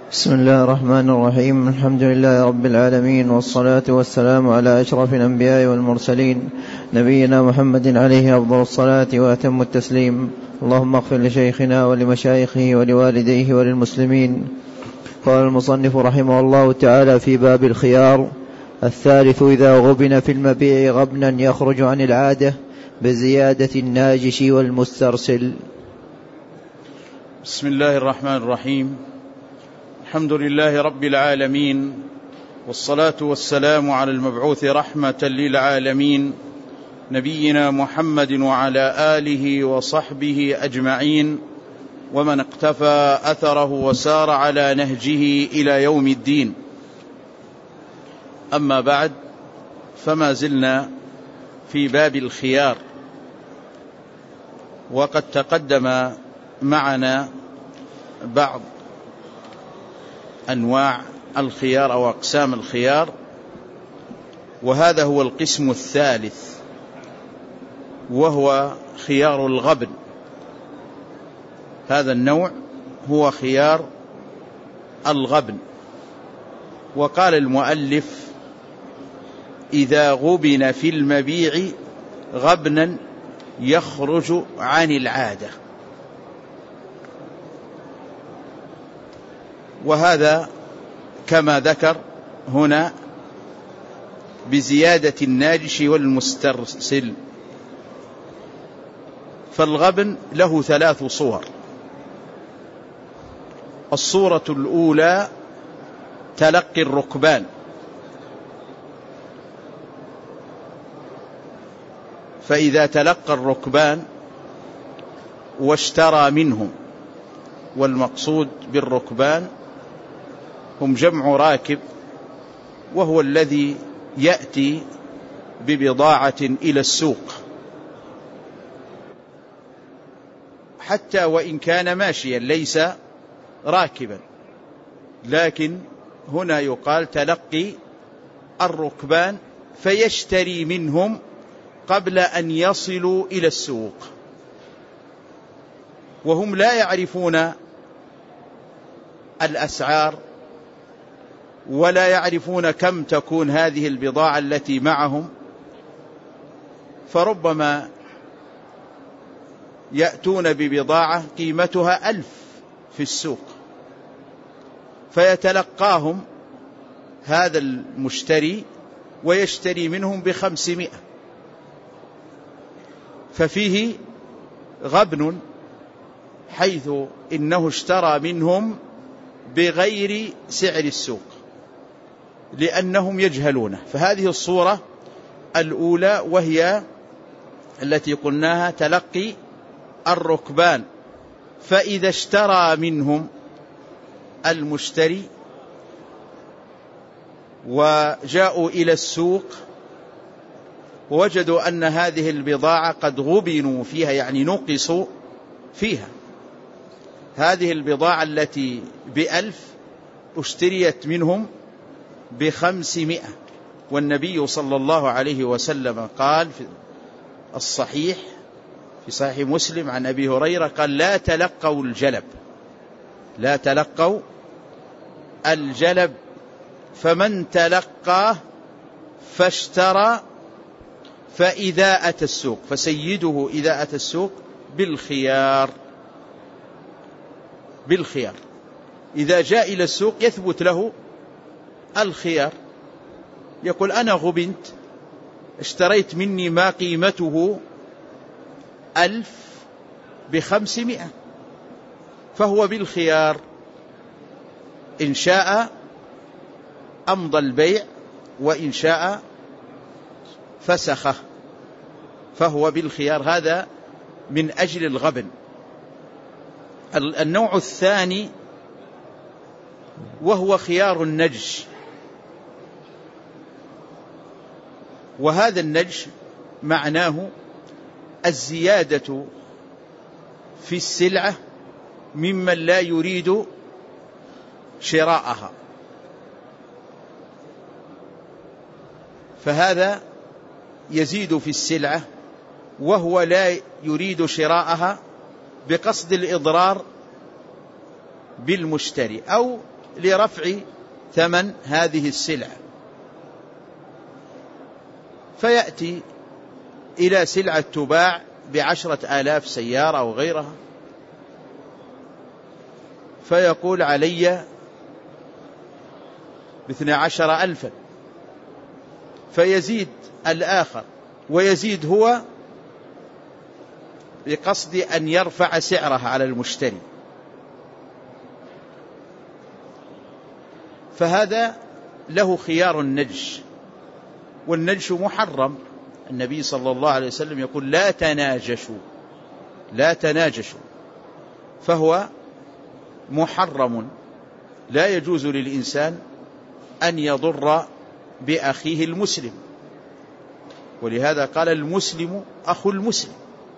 بسم الله الرحمن الرحيم. الحمد لله رب العالمين، والصلاة والسلام على أشرف الأنبياء والمرسلين، نبينا محمد عليه أفضل الصلاة وأتم التسليم. اللهم اغفر لشيخنا ولمشايخه ولوالديه وللمسلمين. قال المصنف رحمه الله تعالى في باب الخيار: الثالث إذا غبن في المبيع غبنا يخرج عن العادة بزيادة الناجش والمسترسل. بسم الله الرحمن الرحيم. الحمد لله رب العالمين، والصلاة والسلام على المبعوث رحمة للعالمين نبينا محمد وعلى آله وصحبه أجمعين، ومن اقتفى أثره وسار على نهجه إلى يوم الدين. أما بعد، فما زلنا في باب الخيار، وقد تقدم معنا بعض أنواع الخيار أو أقسام الخيار، وهذا هو القسم الثالث، وهو خيار الغبن. هذا النوع هو خيار الغبن. وقال المؤلف: إذا غبن في المبيع غبنا يخرج عن العادة. وهذا كما ذكر هنا بزيادة الناجش والمسترسل. فالغبن له 3 صور. الصورة الأولى تلقي الركبان، فإذا تلقى الركبان واشترى منهم، والمقصود بالركبان هم جمع راكب، وهو الذي يأتي ببضاعة إلى السوق، حتى وإن كان ماشيا ليس راكبا، لكن هنا يقال تلقي الركبان فيشتري منهم قبل أن يصلوا إلى السوق، وهم لا يعرفون الأسعار ولا يعرفون كم تكون هذه البضاعة التي معهم، فربما يأتون ببضاعة قيمتها 1000 في السوق، فيتلقاهم هذا المشتري ويشتري منهم ب500، ففيه غبن، حيث إنه اشترى منهم بغير سعر السوق لأنهم يجهلونه. فهذه الصورة الأولى، وهي التي قلناها تلقي الركبان. فإذا اشترى منهم المشتري وجاءوا إلى السوق ووجدوا أن هذه البضاعة قد غبنوا فيها، يعني نقصوا فيها، هذه البضاعة التي ب1000 اشتريت منهم ب500. والنبي صلى الله عليه وسلم قال في الصحيح، في صحيح مسلم عن أبي هريرة قال: لا تلقوا الجلب، لا تلقوا الجلب، فمن تلقاه فاشترى فإذا أتى السوق فسيده إذا أتى السوق بالخيار. بالخيار، إذا جاء إلى السوق يثبت له الخيار، يقول: أنا غبنت، اشتريت مني ما قيمته 1000 ب500، فهو بالخيار، إن شاء أمضى البيع وإن شاء فسخه، فهو بالخيار. هذا من أجل الغبن. النوع الثاني وهو خيار النجش، وهذا النجش معناه الزيادة في السلعة ممن لا يريد شراءها، فهذا يزيد في السلعة وهو لا يريد شراءها بقصد الإضرار بالمشتري، أو لرفع ثمن هذه السلعة، فيأتي إلى سلعة تباع ب10,000 سيارة أو غيرها، فيقول علي ب12,000، فيزيد الآخر ويزيد هو بقصد أن يرفع سعرها على المشتري. فهذا له خيار النجش، والنجش محرم. النبي صلى الله عليه وسلم يقول لا تناجشوا، لا تناجشوا، فهو محرم، لا يجوز للإنسان أن يضر بأخيه المسلم، ولهذا قال المسلم أخو المسلم،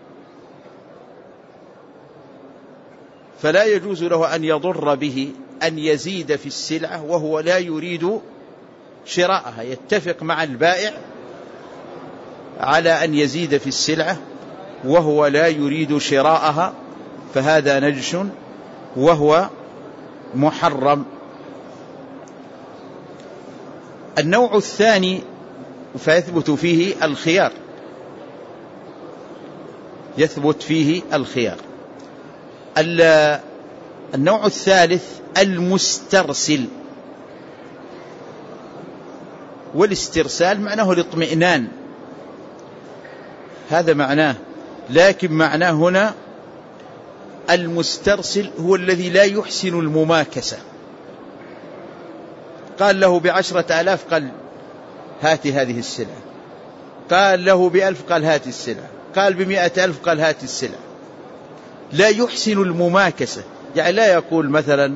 فلا يجوز له أن يضر به، أن يزيد في السلعة وهو لا يريد شراءها، يتفق مع البائع على أن يزيد في السلعة وهو لا يريد شراءها، فهذا نجش وهو محرم. النوع الثاني فيثبت فيه الخيار، يثبت فيه الخيار. النوع الثالث المسترسل، والاسترسال معناه الاطمئنان، هذا معناه، لكن معناه هنا المسترسل هو الذي لا يحسن المماكسة. قال له ب10,000 قال هات هذه السلعة، قال له ب1,000 قال هات السلعة، قال ب100,000 قال هات السلعة، لا يحسن المماكسة. يعني لا يقول مثلا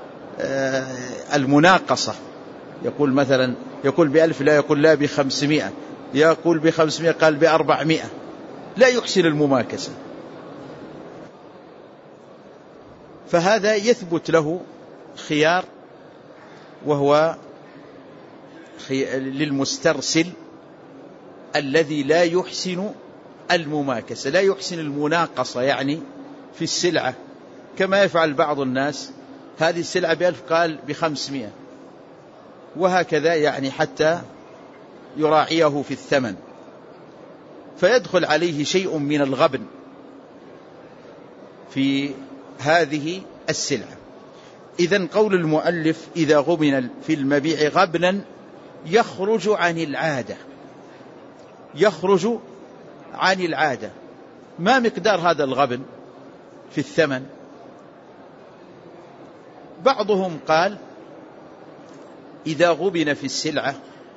المناقصة، يقول مثلا يقول ب1,000 لا يقول لا ب500، يقول ب500 قال ب400، لا يحسن المماكسة. فهذا يثبت له خيار، وهو للمسترسل الذي لا يحسن المماكسة، لا يحسن المناقصة يعني في السلعة، كما يفعل بعض الناس، هذه السلعة ب1,000 قال ب500، وهكذا يعني حتى يراعيه في الثمن، فيدخل عليه شيء من الغبن في هذه السلعة. إذن قول المؤلف إذا غبن في المبيع غبنا يخرج عن العادة، يخرج عن العادة. ما مقدار هذا الغبن في الثمن؟ بعضهم قال إذا غبن في السلعة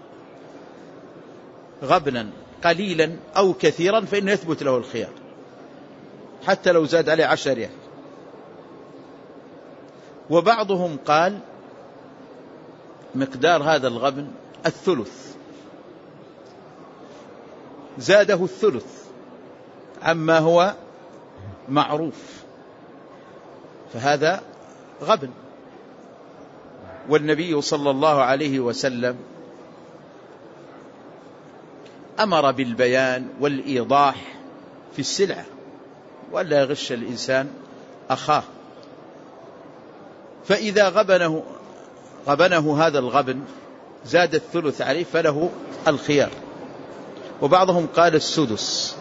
غبنا قليلا أو كثيرا فإنه يثبت له الخيار، حتى لو زاد عليه 10 ريال. وبعضهم قال مقدار هذا الغبن الثلث، زاده الثلث عما هو معروف، فهذا غبن. والنبي صلى الله عليه وسلم أمر بالبيان والإيضاح في السلعة، ولا يغش الإنسان أخاه. فإذا غبنه هذا الغبن زاد الثلث عليه فله الخيار. وبعضهم قال السدس.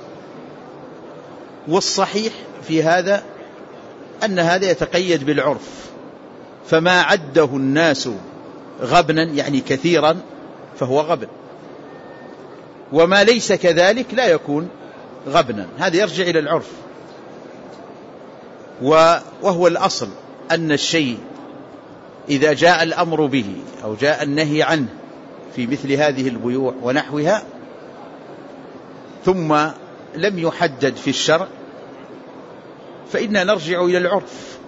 والصحيح في هذا أن هذا يتقيد بالعرف، فما عده الناس غبنا يعني كثيرا فهو غبن، وما ليس كذلك لا يكون غبنا، هذا يرجع إلى العرف. وهو الأصل أن الشيء إذا جاء الأمر به أو جاء النهي عنه في مثل هذه البيوع ونحوها ثم لم يحدد في الشرع فإننا نرجع إلى العرف.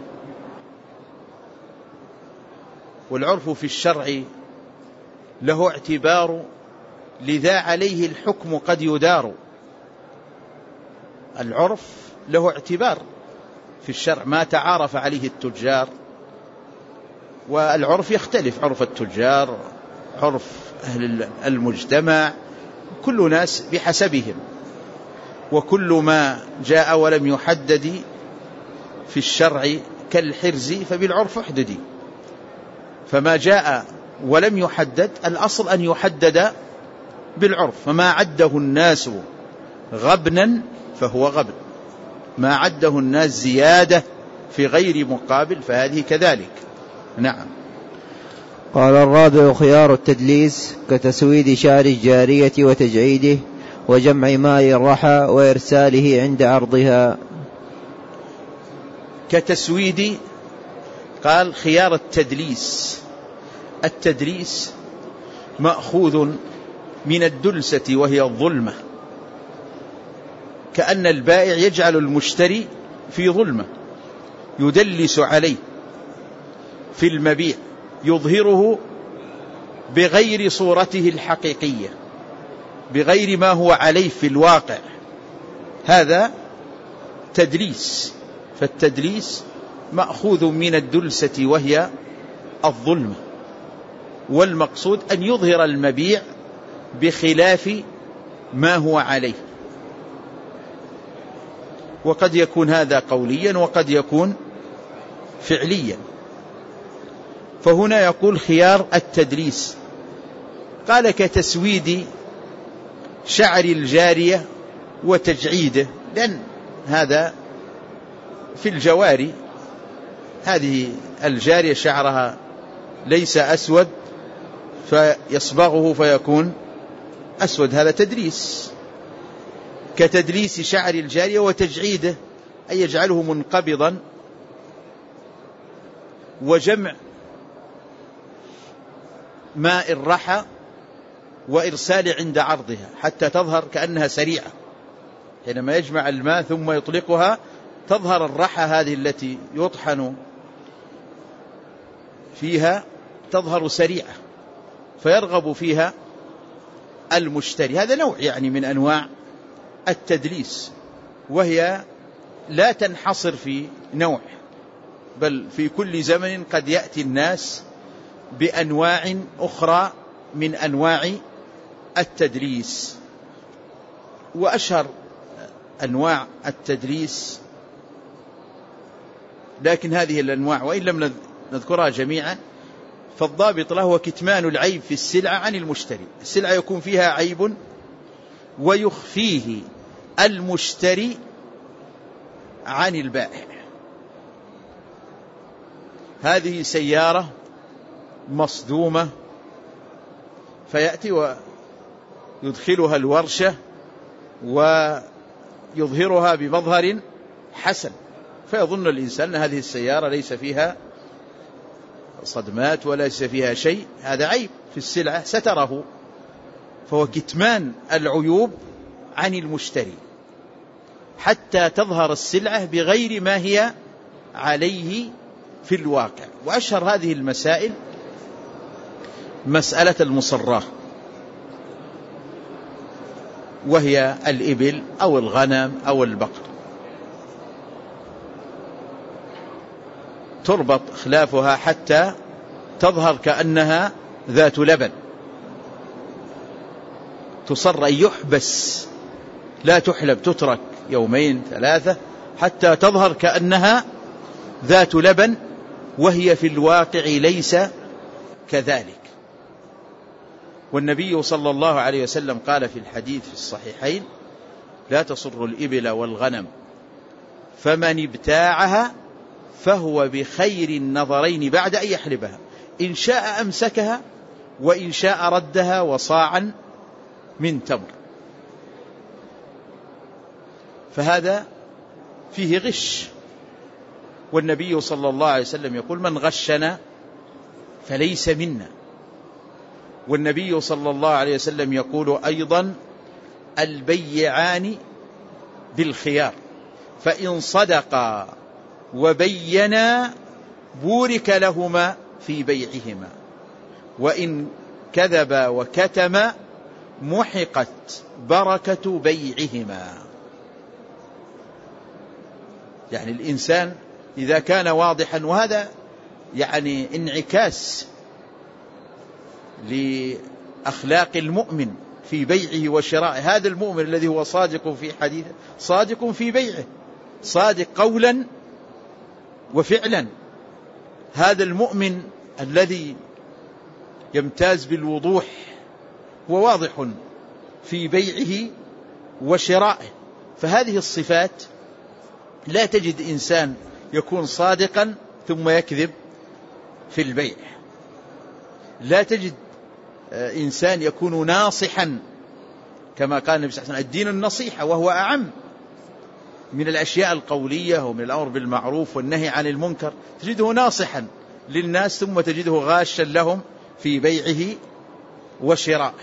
والعرف في الشرع له اعتبار، لذا عليه الحكم قد يدار. العرف له اعتبار في الشرع، ما تعارف عليه التجار، والعرف يختلف، عرف التجار، عرف أهل المجتمع، كل ناس بحسبهم، وكل ما جاء ولم يحدد في الشرع كالحرز فبالعرف احددي. فما جاء ولم يحدد الأصل أن يحدد بالعرف، فما عده الناس غبنا فهو غبن، ما عده الناس زيادة في غير مقابل فهذه كذلك. نعم. قال الرابع: خيار التدليس كتسويد شعر الجارية وتجعيده وجمع ماء الرحى وإرساله عند عرضها. كتسويد، قال خيار التدليس. التدليس مأخوذ من الدلسة وهي الظلمة، كأن البائع يجعل المشتري في ظلمة، يدلس عليه في المبيع، يظهره بغير صورته الحقيقية، بغير ما هو عليه في الواقع، هذا تدليس. فالتدليس مأخوذ من الدلسة وهي الظلمة، والمقصود أن يظهر المبيع بخلاف ما هو عليه، وقد يكون هذا قوليا وقد يكون فعليا. فهنا يقول خيار التدليس، قال كتسويد شعر الجارية وتجعيده، لأن هذا في الجواري، هذه الجارية شعرها ليس أسود فيصبغه فيكون أسود، هذا تدليس. كتدليس شعر الجارية وتجعيده أي يجعله منقبضا، وجمع ماء الرحى وإرسال عند عرضها حتى تظهر كأنها سريعة، حينما يجمع الماء ثم يطلقها تظهر الرحى هذه التي يطحن فيها تظهر سريعة فيرغب فيها المشتري. هذا نوع يعني من أنواع التدليس، وهي لا تنحصر في نوع، بل في كل زمن قد يأتي الناس بأنواع أخرى من أنواع التدليس. وأشهر أنواع التدليس، لكن هذه الأنواع وإن لم نذكرها جميعا فالضابط له هو كتمان العيب في السلعة عن المشتري. السلعة يكون فيها عيب ويخفيه المشتري عن البائع. هذه سيارة مصدومة فيأتي ويدخلها الورشة ويظهرها بمظهر حسن، فيظن الإنسان أن هذه السيارة ليس فيها صدمات وليس فيها شيء، هذا عيب في السلعة ستره، فهو كتمان العيوب عن المشتري حتى تظهر السلعة بغير ما هي عليه في الواقع. وأشهر هذه المسائل مسألة المصراه، وهي الإبل أو الغنم أو البقر، تربط خلافها حتى تظهر كأنها ذات لبن، تصر أن يحبس لا تحلب، تترك يومين ثلاثة حتى تظهر كأنها ذات لبن، وهي في الواقع ليس كذلك. والنبي صلى الله عليه وسلم قال في الحديث في الصحيحين: لا تصر الإبل والغنم، فمن ابتاعها فهو بخير النظرين بعد أن يحلبها، إن شاء أمسكها وإن شاء ردها وصاعا من تمر. فهذا فيه غش، والنبي صلى الله عليه وسلم يقول: من غشنا فليس منا. والنبي صلى الله عليه وسلم يقول أيضا: البيعان بالخيار، فإن صدقا وبينا بورك لهما في بيعهما، وإن كذبا وكتما محقت بركة بيعهما. يعني الإنسان إذا كان واضحا، وهذا يعني انعكاس لأخلاق المؤمن في بيعه وشرائه، هذا المؤمن الذي هو صادق في حديثه صادق في بيعه، صادق قولا وفعلا. هذا المؤمن الذي يمتاز بالوضوح وواضح في بيعه وشرائه. فهذه الصفات لا تجد إنسان يكون صادقا ثم يكذب في البيع، لا تجد إنسان يكون ناصحا كما قال النبي صلى الله عليه وسلم الدين النصيحة، وهو أعم من الأشياء القولية ومن الأمر بالمعروف والنهي عن المنكر. تجده ناصحا للناس ثم تجده غاشا لهم في بيعه وشرائه.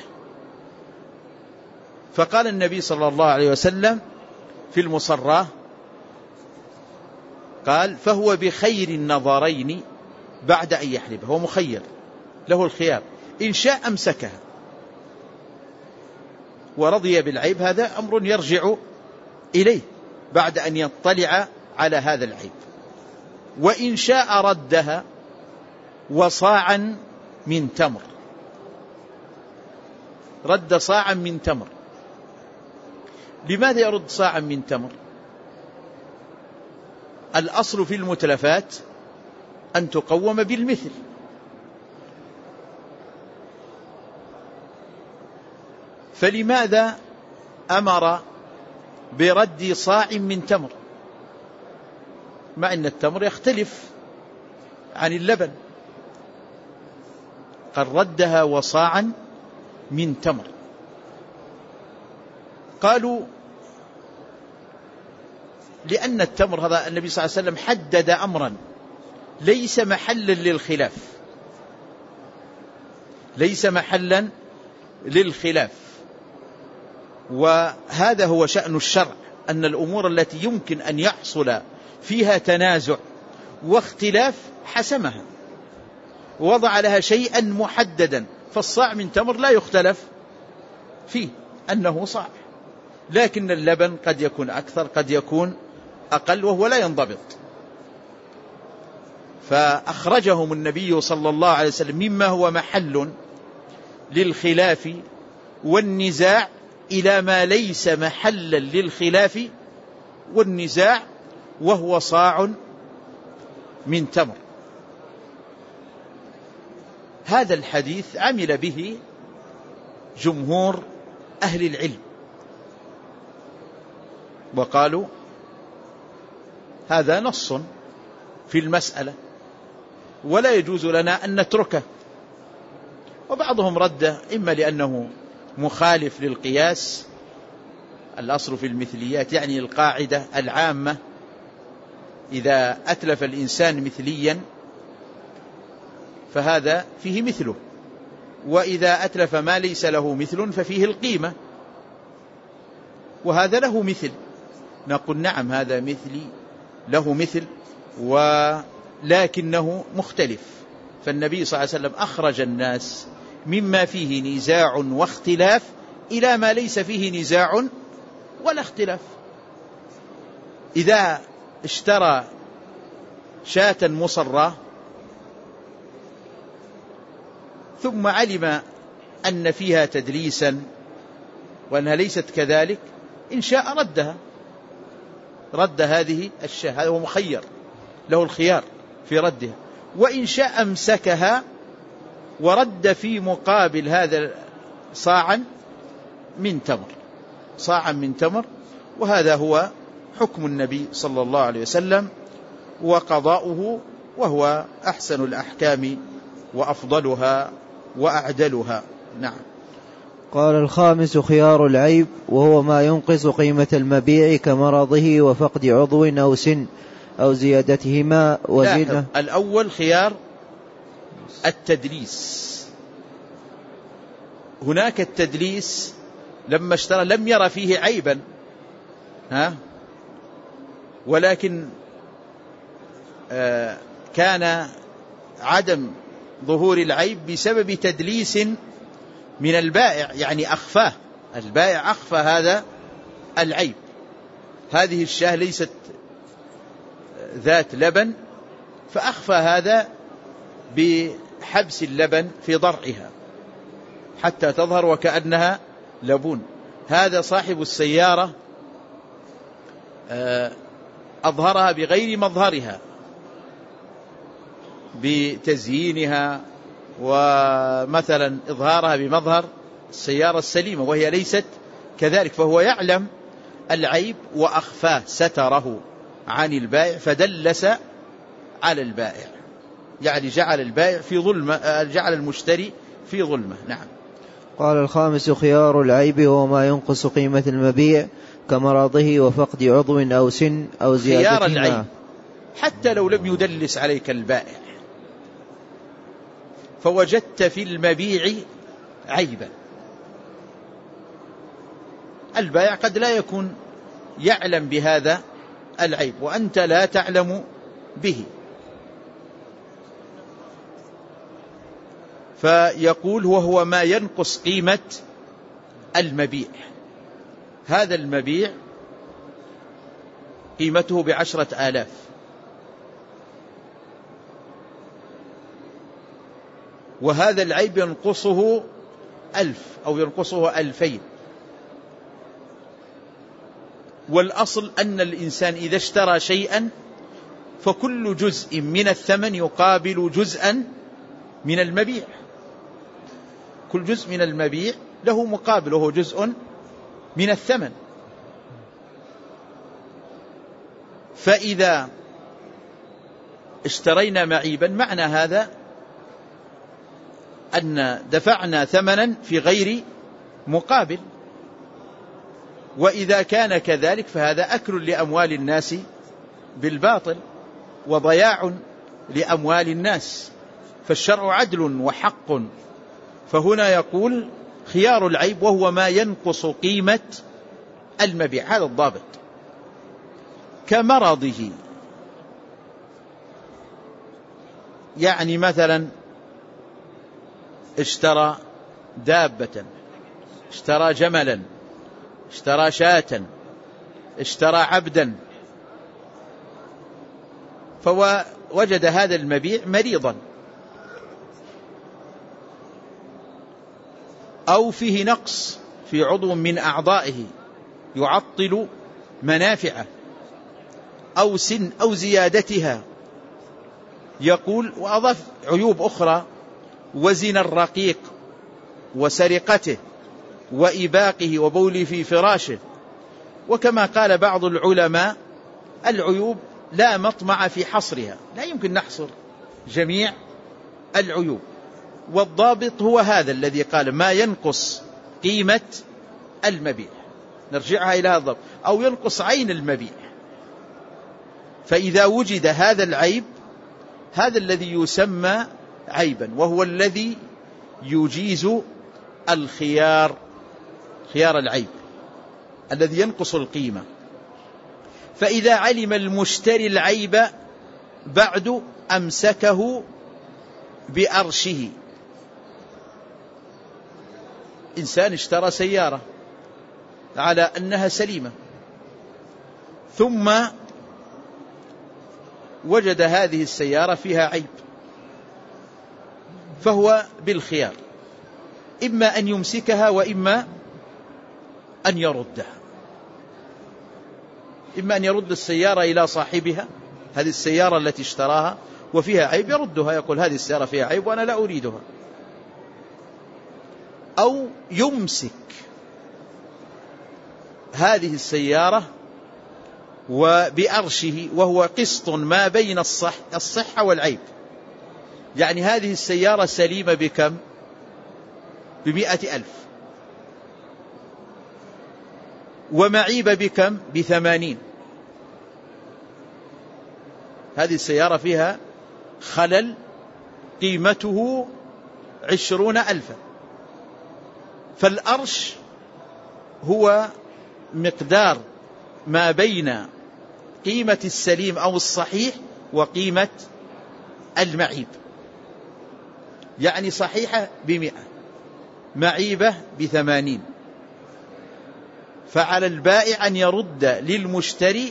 فقال النبي صلى الله عليه وسلم في المصراه قال فهو بخير النظرين بعد أن يحلبه، هو مخير له الخيار، إن شاء أمسكها ورضي بالعيب، هذا أمر يرجع إليه بعد أن يطلع على هذا العيب، وإن شاء ردها وصاعا من تمر، رد صاعا من تمر. لماذا يرد صاعا من تمر؟ الأصل في المتلفات أن تقوم بالمثل، فلماذا أمر برد صاع من تمر مع أن التمر يختلف عن اللبن؟ قد ردها وصاعا من تمر. قالوا لأن التمر هذا النبي صلى الله عليه وسلم حدد أمرا ليس محلا للخلاف، ليس محلا للخلاف، وهذا هو شأن الشرع، أن الأمور التي يمكن أن يحصل فيها تنازع واختلاف حسمها، ووضع لها شيئا محددا. فالصاع من تمر لا يختلف فيه أنه صاع، لكن اللبن قد يكون أكثر قد يكون أقل وهو لا ينضبط. فأخرجهم النبي صلى الله عليه وسلم مما هو محل للخلاف والنزاع إلى ما ليس محلا للخلاف والنزاع، وهو صاع من تمر. هذا الحديث عمل به جمهور أهل العلم، وقالوا هذا نص في المسألة ولا يجوز لنا أن نتركه. وبعضهم رده إما لأنه مخالف للقياس، الأصل في المثليات يعني القاعدة العامة إذا أتلف الإنسان مثليا فهذا فيه مثله، وإذا أتلف ما ليس له مثل ففيه القيمة، وهذا له مثل. نقول نعم هذا مثلي له مثل ولكنه مختلف. فالنبي صلى الله عليه وسلم أخرج الناس مما فيه نزاع واختلاف إلى ما ليس فيه نزاع ولا اختلاف. إذا اشترى شاة مصرة ثم علم أن فيها تدليسا وأنها ليست كذلك، إن شاء ردها، رد هذه الشاة، هذا هو مخير له الخيار في ردها، وإن شاء أمسكها ورد في مقابل هذا صاعا من تمر، صاعا من تمر. وهذا هو حكم النبي صلى الله عليه وسلم وقضاؤه، وهو أحسن الأحكام وأفضلها وأعدلها. نعم. قال الخامس خيار العيب، وهو ما ينقص قيمة المبيع كمرضه وفقد عضو أو سن أو زيادتهما وزنه. الأول خيار التدليس. هناك التدليس لما اشترى لم يرى فيه عيبا، ولكن كان عدم ظهور العيب بسبب تدليس من البائع، يعني أخفاه، البائع أخفى هذا العيب. هذه الشاة ليست ذات لبن فأخفى هذا بحبس اللبن في ضرعها حتى تظهر وكأنها لبون. هذا صاحب السيارة أظهرها بغير مظهرها، بتزيينها ومثلا إظهارها بمظهر السيارة السليمة وهي ليست كذلك، فهو يعلم العيب وأخفاه ستره عن البائع فدلس على البائع، يعني جعل البائع في ظلمة، جعل المشتري في ظلمة. نعم. قال الخامس: خيار العيب هو ما ينقص قيمة المبيع كمراضه وفقد عضو أو سن أو زيادتهما. خيار العيب حتى لو لم يدلس عليك البائع فوجدت في المبيع عيبا، البائع قد لا يكون يعلم بهذا العيب وأنت لا تعلم به، فيقول وهو ما ينقص قيمة المبيع. هذا المبيع قيمته ب10,000 وهذا العيب ينقصه 1000 أو ينقصه 2000، والأصل أن الإنسان إذا اشترى شيئا فكل جزء من الثمن يقابل جزءا من المبيع، كل جزء من المبيع له مقابل وهو جزء من الثمن. فإذا اشترينا معيبا معنى هذا أن دفعنا ثمنا في غير مقابل، وإذا كان كذلك فهذا أكل لأموال الناس بالباطل وضياع لأموال الناس، فالشرع عدل وحق. فهنا يقول خيار العيب وهو ما ينقص قيمة المبيع، هذا الضابط. كمرضه، يعني مثلا اشترى دابة، اشترى جملا، اشترى شاة، اشترى عبدا، فوجد هذا المبيع مريضا أو فيه نقص في عضو من أعضائه يعطل منافعه أو سن أو زيادتها. يقول وأضاف عيوب أخرى: وزن الرقيق وسرقته وإباقه وبوله في فراشه. وكما قال بعض العلماء العيوب لا مطمع في حصرها، لا يمكن نحصر جميع العيوب، والضابط هو هذا الذي قال ما ينقص قيمة المبيع، نرجعها إلى هذا الضابط، أو ينقص عين المبيع. فإذا وجد هذا العيب هذا الذي يسمى عيبا، وهو الذي يجيز الخيار، خيار العيب الذي ينقص القيمة. فإذا علم المشتري العيب بعد أمسكه بأرشه. إنسان اشترى سيارة على أنها سليمة ثم وجد هذه السيارة فيها عيب، فهو بالخيار، إما أن يمسكها وإما أن يردها. إما أن يرد السيارة إلى صاحبها، هذه السيارة التي اشتراها وفيها عيب يردها، يقول هذه السيارة فيها عيب وأنا لا أريدها، أو يمسك هذه السيارة وبأرشه وهو قسط ما بين الصحة والعيب. يعني هذه السيارة سليمة بكم؟ ب100,000، ومعيبة بكم؟ ب80. هذه السيارة فيها خلل قيمته 20,000، فالأرش هو مقدار ما بين قيمة السليم أو الصحيح وقيمة المعيب. يعني صحيحة ب100، معيبة ب80، فعلى البائع أن يرد للمشتري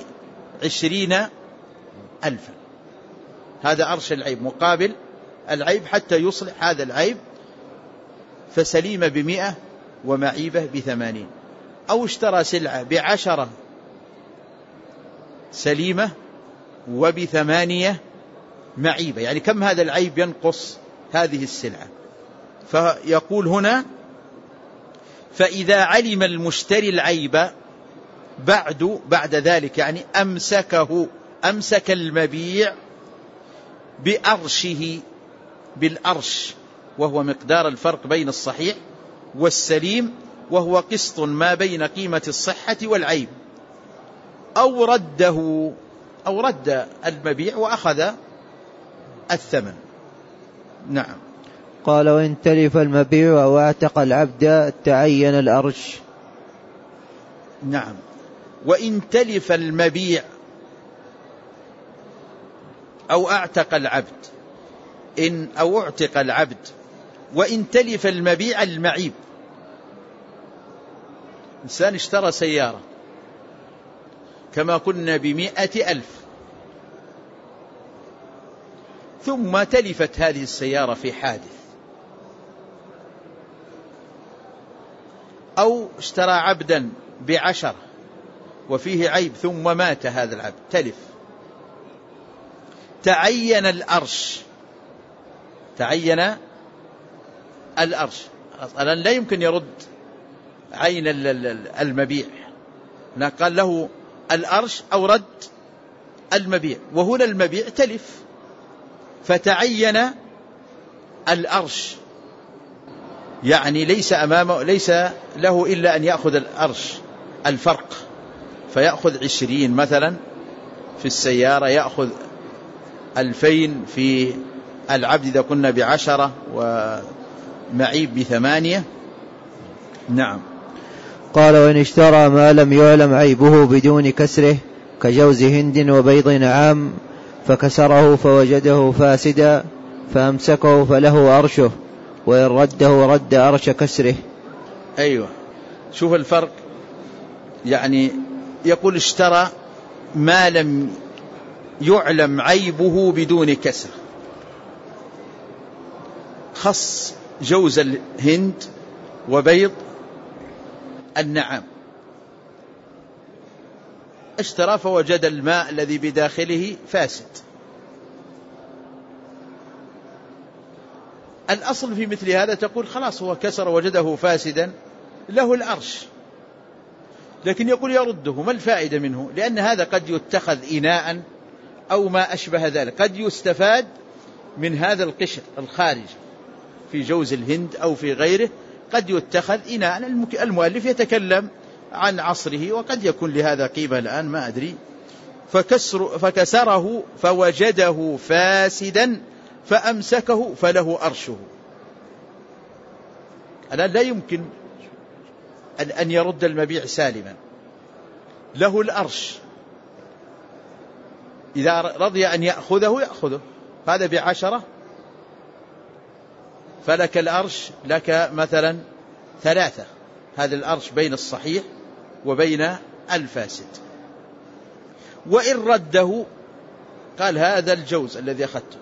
20,000. هذا أرش العيب مقابل العيب حتى يصلح هذا العيب، فسليمة ب100 ومعيبة ب80. أو اشترى سلعة ب10 سليمة وب8 معيبة، يعني كم هذا العيب ينقص هذه السلعة. فيقول هنا فإذا علم المشتري العيب بعد ذلك، يعني أمسك المبيع بأرشه، بالأرش وهو مقدار الفرق بين الصحيح والسليم، وهو قسط ما بين قيمة الصحة والعيب، أو رد المبيع وأخذ الثمن. نعم. قال وإن تلف المبيع أو اعتق العبد تعين الأرش. نعم. وإن تلف المبيع أو اعتق العبد، أو اعتق العبد، وإن تلف المبيع المعيب. إنسان اشترى سيارة كما قلنا ب100,000، ثم تلفت هذه السيارة في حادث، أو اشترى عبدا ب10 وفيه عيب ثم مات هذا العبد، تلف، تعين الأرش. الآن لا يمكن يرد عين المبيع، قال له الأرش أو رد المبيع، وهنا المبيع تلف فتعين الأرش، يعني ليس له إلا أن يأخذ الأرش الفرق، فيأخذ 20 مثلا في السيارة، يأخذ 2000 في العبد إذا كنا ب10 ومعيب ب8. نعم. قال وإن اشترى ما لم يعلم عيبه بدون كسره كجوز هند وبيض نعام، فكسره فوجده فاسدا فأمسكه فله أرشه، وإن رده رد أرش كسره. أيوة، شوف الفرق. يعني يقول اشترى ما لم يعلم عيبه بدون كسر، خص جوز الهند وبيض النعام، اشترى فوجد الماء الذي بداخله فاسد. الأصل في مثل هذا تقول خلاص هو كسر وجده فاسدا، له الأرش، لكن يقول يرده، ما الفائدة منه؟ لأن هذا قد يتخذ إناء أو ما أشبه ذلك، قد يستفاد من هذا القشر الخارج في جوز الهند أو في غيره، قد يتخذ إناء. المؤلف يتكلم عن عصره، وقد يكون لهذا قيمة الآن ما أدري. فكسره فوجده فاسدا فأمسكه فله أرشه. الآن لا يمكن أن يرد المبيع سالما، له الأرش، إذا رضي أن يأخذه، هذا ب10 فلك الأرش، لك مثلا 3، هذا الأرش بين الصحيح وبين الفاسد. وإن رده، قال هذا الجوز الذي أخذته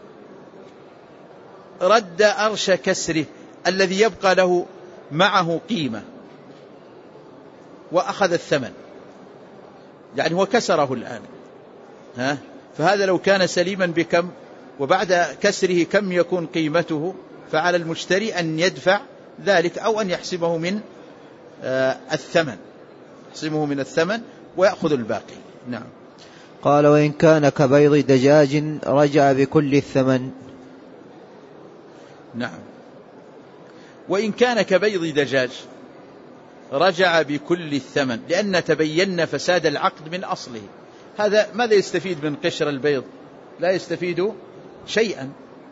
رد أرش كسره الذي يبقى له معه قيمة، وأخذ الثمن، يعني هو كسره الآن، فهذا لو كان سليما بكم، وبعد كسره كم يكون قيمته، فعلى المشتري أن يدفع ذلك أو أن يحسبه من الثمن ويأخذ الباقي. نعم. قال وإن كان كبيض دجاج رجع بكل الثمن. نعم. وإن كان كبيض دجاج رجع بكل الثمن، لأن تبين فساد العقد من أصله. هذا ماذا يستفيد من قشر البيض؟ لا يستفيد شيئا.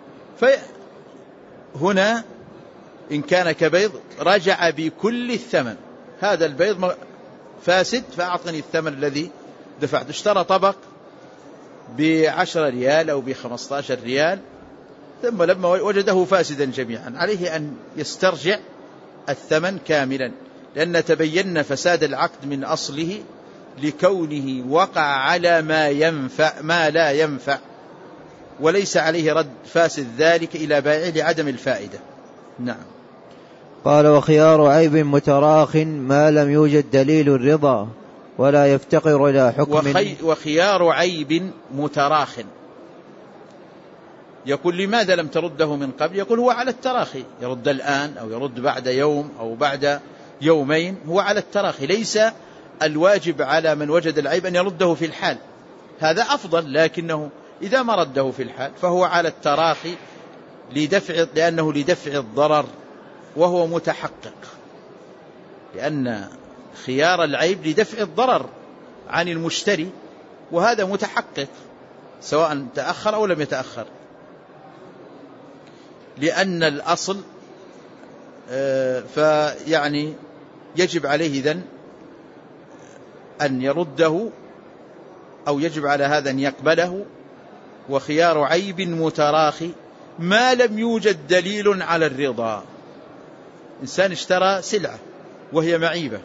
فهنا إن كان كبيض رجع بكل الثمن، هذا البيض فاسد فأعطني الثمن الذي دفعت. اشترى طبق ب10 ريال أو ب15 ريال، ثم لما وجده فاسدا جميعا عليه أن يسترجع الثمن كاملا، لأن تبين فساد العقد من أصله لكونه وقع على ما لا ينفع، وليس عليه رد فاسد ذلك إلى بائع لعدم الفائدة. نعم. قال وخيار عيب متراخ ما لم يوجد دليل الرضا ولا يفتقر إلى حكم. وخيار عيب متراخ، يقول لماذا لم ترده من قبل؟ يقول هو على التراخي، يرد الآن أو يرد بعد يوم أو بعد يومين، هو على التراخي، ليس الواجب على من وجد العيب أن يرده في الحال، هذا أفضل، لكنه إذا ما رده في الحال فهو على التراخي لأنه لدفع الضرر، وهو متحقق، لأن خيار العيب لدفع الضرر عن المشتري، وهذا متحقق سواء تأخر أو لم يتأخر، لأن الأصل فيعني يجب عليه إذن أن يرده، أو يجب على هذا أن يقبله، وخيار عيب متراخي ما لم يوجد دليل على الرضا. إنسان اشترى سلعة وهي معيبة،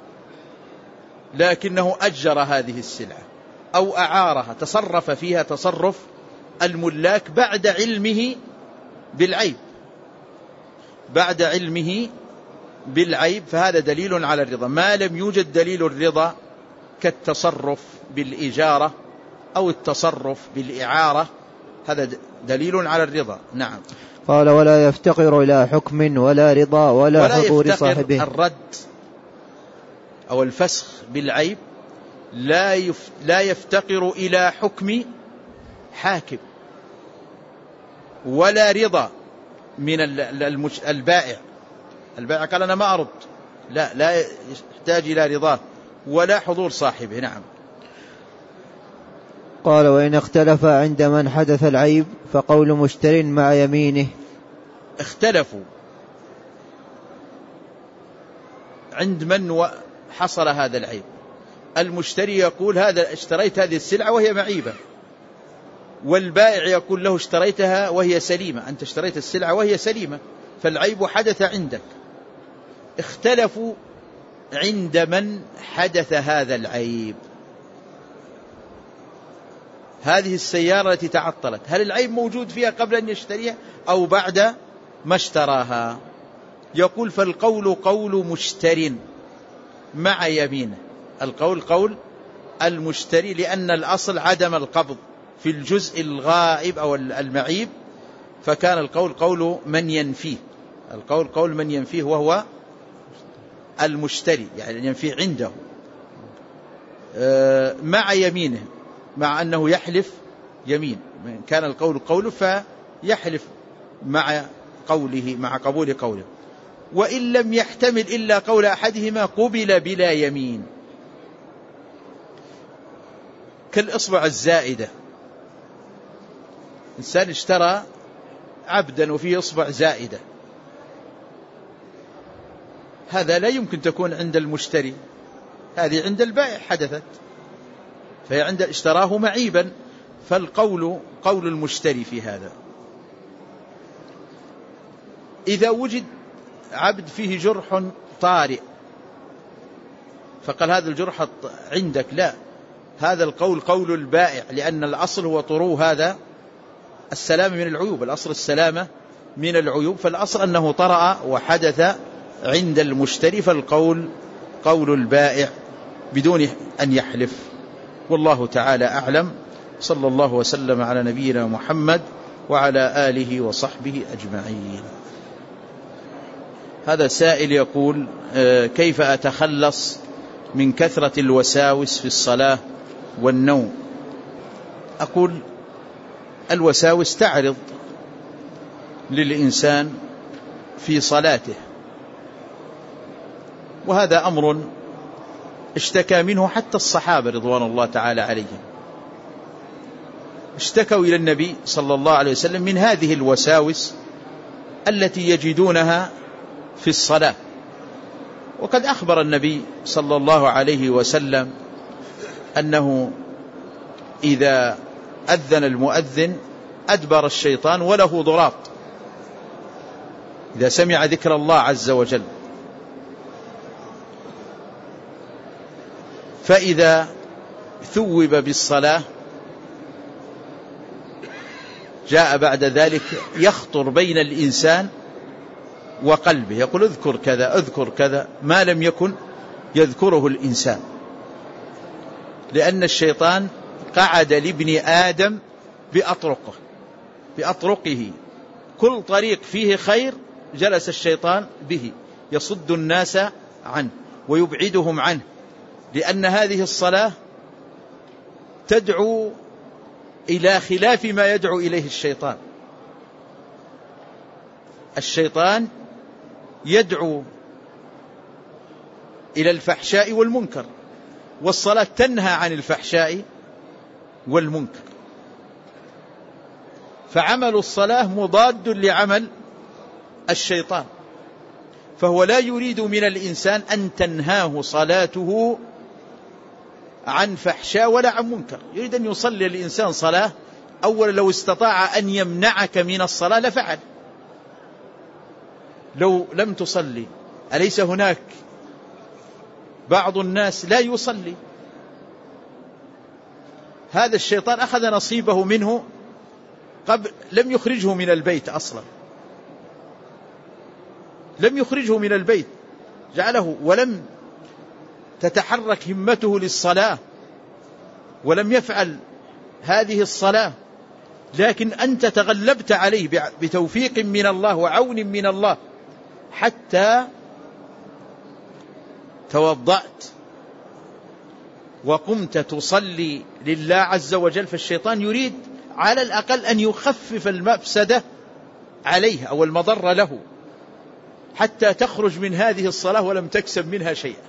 لكنه أجر هذه السلعة أو أعارها، تصرف فيها تصرف الملاك بعد علمه بالعيب، بعد علمه بالعيب، فهذا دليل على الرضا. ما لم يوجد دليل الرضا كالتصرف بالإجارة أو التصرف بالإعارة، هذا دليل على الرضا. نعم. قال ولا يفتقر إلى حكم ولا رضا ولا حضور صاحبه. الرد أو الفسخ بالعيب لا يفتقر إلى حكم حاكم ولا رضا من البائع. البائع قال أنا ما أرد، لا يحتاج إلى رضاه ولا حضور صاحبه. نعم. قال وإن اختلف عند من حدث العيب فقول مشتر مع يمينه. اختلفوا عند من حصل هذا العيب. المشتري يقول هذا اشتريت هذه السلعة وهي معيبة، والبائع يقول له اشتريتها وهي سليمة، أنت اشتريت السلعة وهي سليمة، فالعيب حدث عندك. اختلفوا عند من حدث هذا العيب. هذه السيارة التي تعطلت، هل العيب موجود فيها قبل أن يشتريها أو بعد ما اشتراها؟ يقول فالقول قول مشتر مع يمينه. القول قول المشتري، لأن الأصل عدم القبض في الجزء الغائب أو المعيب، فكان القول قول من ينفيه. القول قول من ينفيه وهو المشتري، يعني ينفيه عنده مع يمينه، مع أنه يحلف يمين. كان القول قوله فيحلف مع قوله، مع قبول قوله. وإن لم يحتمل إلا قول أحدهما قبل بلا يمين، كالإصبع الزائدة. إنسان اشترى عبدا وفيه إصبع زائدة، هذا لا يمكن تكون عند المشتري، هذه عند البائع حدثت، فهي عند اشتراه معيبا، فالقول قول المشتري في هذا. إذا وجد عبد فيه جرح طارئ فقال هذا الجرح عندك، لا، هذا القول قول البائع، لأن الأصل هو طرو هذا السلامة من العيوب، الأصل السلامة من العيوب، فالأصل أنه طرأ وحدث عند المشتري، فالقول قول البائع بدون أن يحلف. والله تعالى أعلم. صلى الله وسلم على نبينا محمد وعلى آله وصحبه أجمعين. هذا سائل يقول كيف أتخلص من كثرة الوساوس في الصلاة والنوم؟ أقول الوساوس تعرض للإنسان في صلاته، وهذا أمر اشتكى منه حتى الصحابة رضوان الله تعالى عليهم، اشتكوا إلى النبي صلى الله عليه وسلم من هذه الوساوس التي يجدونها في الصلاة. وقد أخبر النبي صلى الله عليه وسلم أنه إذا أذن المؤذن أدبر الشيطان وله ضراط إذا سمع ذكر الله عز وجل، فإذا ثوب بالصلاة جاء بعد ذلك يخطر بين الإنسان وقلبه، يقول اذكر كذا اذكر كذا، ما لم يكن يذكره الإنسان، لأن الشيطان قعد لابن آدم بأطرقه، بأطرقه، كل طريق فيه خير جلس الشيطان به يصد الناس عنه ويبعدهم عنه، لأن هذه الصلاة تدعو إلى خلاف ما يدعو إليه الشيطان. الشيطان يدعو إلى الفحشاء والمنكر، والصلاة تنهى عن الفحشاء والمنكر، فعمل الصلاة مضاد لعمل الشيطان، فهو لا يريد من الإنسان أن تنهاه صلاته عن فحشاء ولا عن منكر، يريد أن يصلي الإنسان صلاة. أولا لو استطاع أن يمنعك من الصلاة لفعل. لو لم تصلي، أليس هناك بعض الناس لا يصلي؟ هذا الشيطان أخذ نصيبه منه قبل، لم يخرجه من البيت أصلا، لم يخرجه من البيت، جعله ولم تتحرك همته للصلاة ولم يفعل هذه الصلاة، لكن أنت تغلبت عليه بتوفيق من الله وعون من الله حتى توضأت وقمت تصلي لله عز وجل. فالشيطان يريد على الأقل أن يخفف المفسدة عليه أو المضر له حتى تخرج من هذه الصلاة ولم تكسب منها شيئا،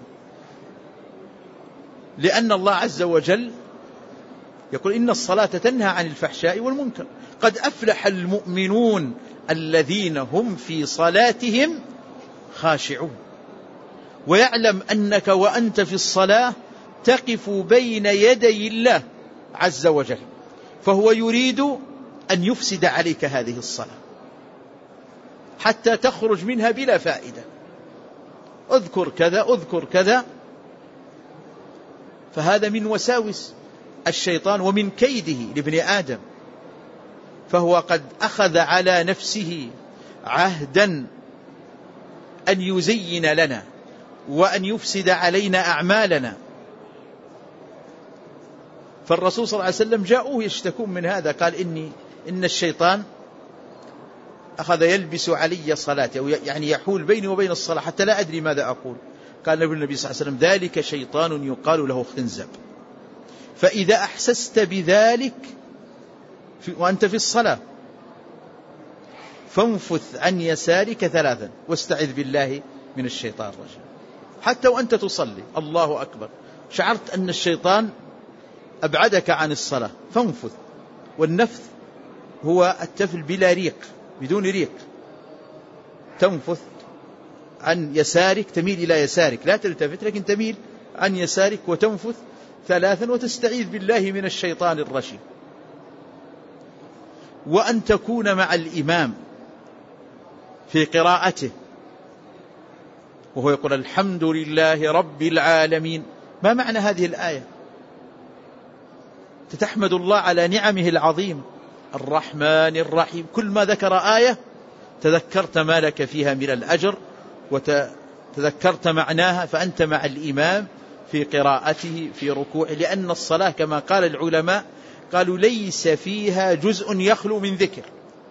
لأن الله عز وجل يقول إن الصلاة تنهى عن الفحشاء والمنكر، قد أفلح المؤمنون الذين هم في صلاتهم خاشعون. ويعلم أنك وأنت في الصلاة تقف بين يدي الله عز وجل، فهو يريد أن يفسد عليك هذه الصلاة حتى تخرج منها بلا فائدة. اذكر كذا اذكر كذا، فهذا من وساوس الشيطان ومن كيده لابن آدم، فهو قد أخذ على نفسه عهدا أن يزين لنا وأن يفسد علينا أعمالنا. فالرسول صلى الله عليه وسلم جاءوه يشتكون من هذا، قال إن الشيطان أخذ يلبس علي صلاتي، أو يعني يحول بيني وبين الصلاة حتى لا أدري ماذا أقول. قال النبي صلى الله عليه وسلم ذلك شيطان يقال له خنزب، فإذا أحسست بذلك وأنت في الصلاة فانفث عن يسارك ثلاثا واستعذ بالله من الشيطان الرجيم. حتى وأنت تصلي الله أكبر شعرت أن الشيطان أبعدك عن الصلاة فانفث، والنفث هو التفل بلا ريق، بدون ريق، تنفث عن يسارك، تميل إلى يسارك، لا تلتفت لكن تميل عن يسارك وتنفث ثلاثا وتستعيذ بالله من الشيطان الرجيم. وأن تكون مع الإمام في قراءته وهو يقول الحمد لله رب العالمين. ما معنى هذه الآية؟ تتحمد الله على نعمه العظيم الرحمن الرحيم. كل ما ذكر آية تذكرت ما لك فيها من الأجر وتذكرت معناها، فأنت مع الإمام في قراءته في ركوعه، لأن الصلاة كما قال العلماء قالوا ليس فيها جزء يخلو من ذكر.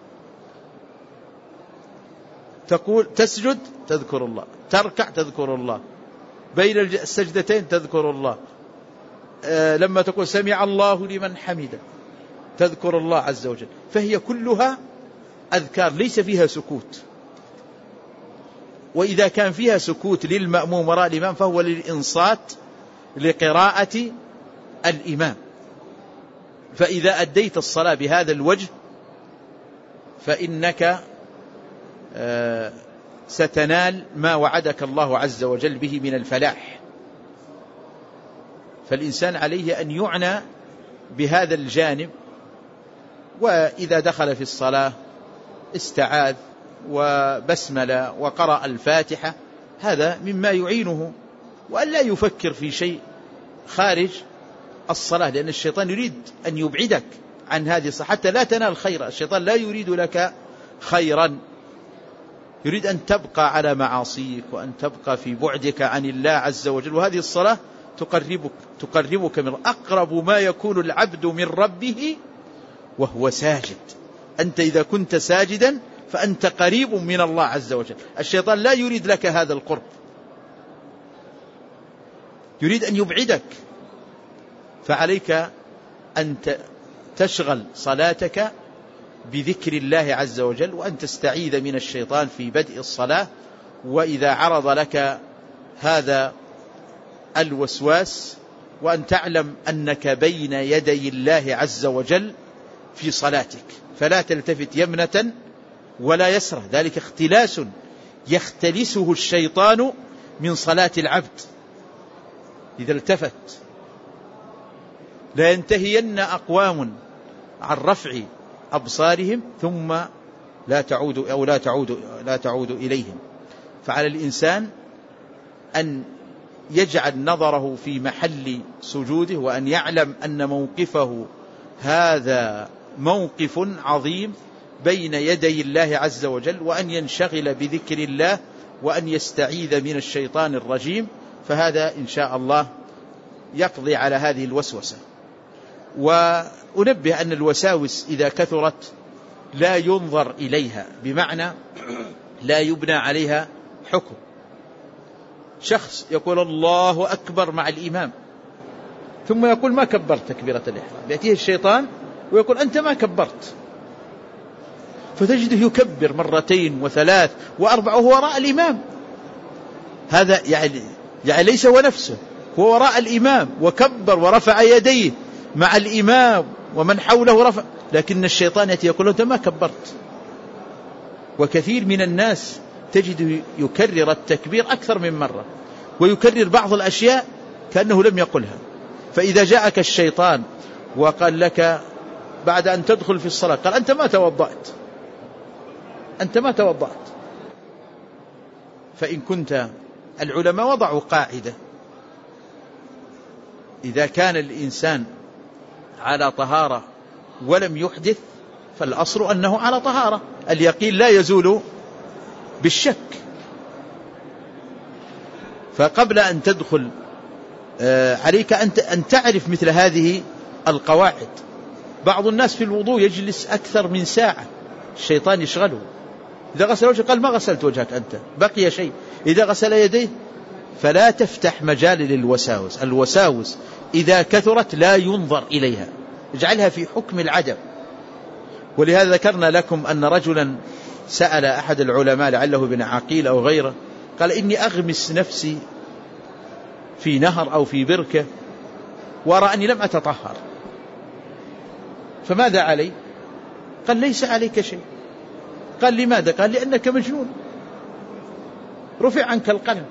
تقول تسجد تذكر الله، تركع تذكر الله، بين السجدتين تذكر الله، لما تقول سمع الله لمن حمده تذكر الله عز وجل. فهي كلها أذكار ليس فيها سكوت، وإذا كان فيها سكوت للمأموم وراء الإمام فهو للإنصات لقراءة الإمام. فإذا أديت الصلاة بهذا الوجه فإنك ستنال ما وعدك الله عز وجل به من الفلاح. فالإنسان عليه أن يعنى بهذا الجانب، وإذا دخل في الصلاة استعاذ وبسمل وقرأ الفاتحة، هذا مما يعينه، وأن لا يفكر في شيء خارج الصلاة، لأن الشيطان يريد أن يبعدك عن هذه الصلاة حتى لا تنال خيرا. الشيطان لا يريد لك خيرا، يريد أن تبقى على معاصيك وأن تبقى في بعدك عن الله عز وجل. وهذه الصلاة تقربك من أقرب ما يكون العبد من ربه وهو ساجد، أنت إذا كنت ساجدا فأنت قريب من الله عز وجل. الشيطان لا يريد لك هذا القرب، يريد أن يبعدك. فعليك أن تشغل صلاتك بذكر الله عز وجل، وأن تستعيذ من الشيطان في بدء الصلاة. وإذا عرض لك هذا الوسواس، وأن تعلم أنك بين يدي الله عز وجل في صلاتك، فلا تلتفت يمنة ولا يسرى. ذلك اختلاس يختلسه الشيطان من صلاة العبد. إذا التفت لا ينتهين أقوام عن رفع أبصارهم ثم لا تعود إليهم. فعلى الإنسان أن يجعل نظره في محل سجوده، وأن يعلم أن موقفه هذا موقف عظيم بين يدي الله عز وجل، وأن ينشغل بذكر الله، وأن يستعيذ من الشيطان الرجيم. فهذا إن شاء الله يقضي على هذه الوسوسة. وأنبه أن الوساوس إذا كثرت لا ينظر إليها، بمعنى لا يبنى عليها حكم. شخص يقول الله أكبر مع الإمام، ثم يقول ما كبرت تكبيرة الإحرام، يأتيه الشيطان ويقول أنت ما كبرت، فتجده يكبر مرتين وثلاث وأربع وهو وراء الإمام. هذا يعني ليس هو نفسه، هو وراء الإمام وكبر ورفع يديه مع الإمام ومن حوله رفع، لكن الشيطان يأتي يقول أنت ما كبرت. وكثير من الناس تجد يكرر التكبير أكثر من مرة، ويكرر بعض الأشياء كأنه لم يقلها. فإذا جاءك الشيطان وقال لك بعد أن تدخل في الصلاة، قال أنت ما توضأت. فإن كنت، العلماء وضعوا قاعدة: إذا كان الإنسان على طهارة ولم يحدث فالأصل أنه على طهارة، اليقين لا يزول بالشك. فقبل أن تدخل عليك أن تعرف مثل هذه القواعد. بعض الناس في الوضوء يجلس أكثر من ساعة، الشيطان يشغله. إذا غسل وجهه قال ما غسلت وجهك أنت، بقي شيء. إذا غسل يديه فلا تفتح مجال للوساوس. الوساوس إذا كثرت لا ينظر إليها، اجعلها في حكم العدم. ولهذا ذكرنا لكم أن رجلا سأل أحد العلماء لعله ابن عقيل أو غيره، قال إني أغمس نفسي في نهر أو في بركة وأرى أني لم أتطهر، فماذا علي؟ قال ليس عليك شيء. قال لماذا؟ قال لأنك مجنون، رفع عنك القلم.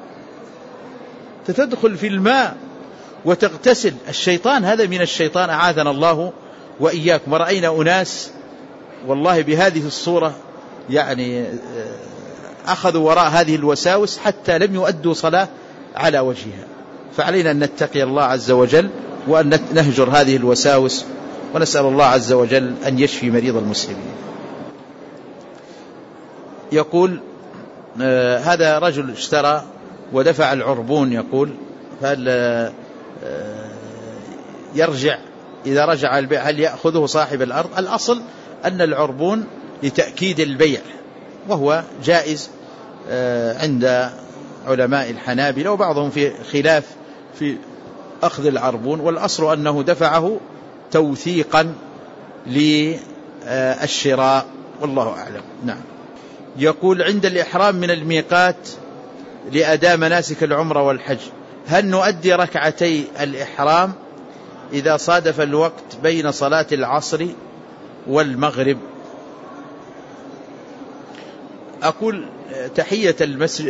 تدخل في الماء وتغتسل. الشيطان هذا من الشيطان، أعاذنا الله وإياكم. ورأينا أناس والله بهذه الصورة يعني أخذوا وراء هذه الوساوس حتى لم يؤدوا صلاة على وجهها. فعلينا أن نتقي الله عز وجل وأن نهجر هذه الوساوس، ونسأل الله عز وجل أن يشفي مريض المسلمين. يقول هذا رجل اشترى ودفع العربون، يقول هل يرجع؟ إذا رجع البيع هل يأخذه صاحب الأرض؟ الأصل أن العربون لتأكيد البيع، وهو جائز عند علماء الحنابلة، وبعضهم في خلاف في أخذ العربون، والأصل أنه دفعه توثيقا للشراء، والله أعلم. نعم. يقول عند الإحرام من الميقات لأداء مناسك العمرة والحج، هل نؤدي ركعتي الإحرام إذا صادف الوقت بين صلاة العصر والمغرب؟ أقول تحية المسجد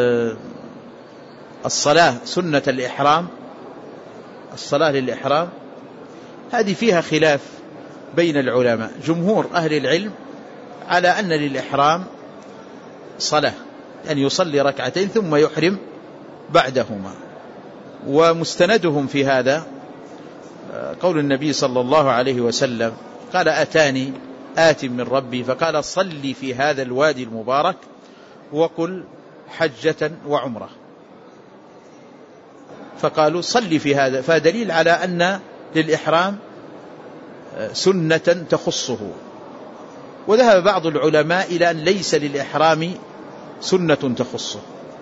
الصلاة سنة الإحرام، الصلاة للإحرام هذه فيها خلاف بين العلماء. جمهور أهل العلم على أن للإحرام صلاة، أن يصلي ركعتين ثم يحرم بعدهما. ومستندهم في هذا قول النبي صلى الله عليه وسلم قال أتاني آت من ربي فقال صلي في هذا الوادي المبارك وقل حجة وعمرة، فقالوا صلي في هذا، فدليل على أن للإحرام سنة تخصه. وذهب بعض العلماء إلى أن ليس للإحرام سنة تخصه،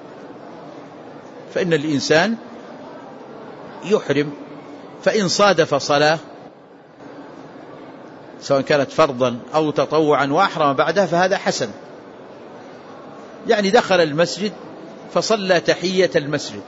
فإن الإنسان يحرم، فإن صادف صلاة سواء كانت فرضا أو تطوعا وأحرم بعدها فهذا حسن. يعني دخل المسجد فصلى تحية المسجد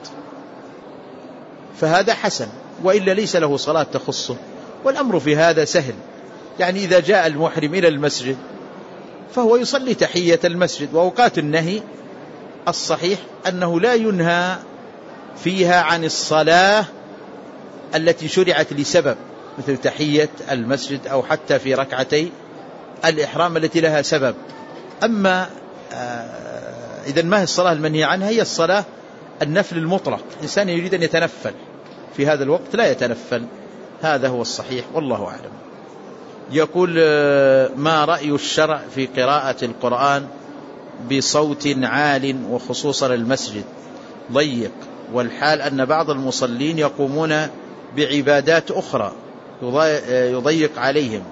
فهذا حسن، وإلا ليس له صلاة تخصه. والأمر في هذا سهل، يعني إذا جاء المحرم إلى المسجد فهو يصلي تحية المسجد. وأوقات النهي الصحيح أنه لا ينهى فيها عن الصلاة التي شرعت لسبب، مثل تحية المسجد أو حتى في ركعتي الإحرام التي لها سبب. أما إذن ما هي الصلاة المنهي عنها؟ هي الصلاة النفل المطلق، إنسان يريد أن يتنفل في هذا الوقت لا يتنفل، هذا هو الصحيح والله أعلم. يقول: ما رأي الشرع في قراءة القرآن بصوت عال وخصوصا المسجد ضيق، والحال أن بعض المصلين يقومون بعبادات أخرى يضيق عليهم؟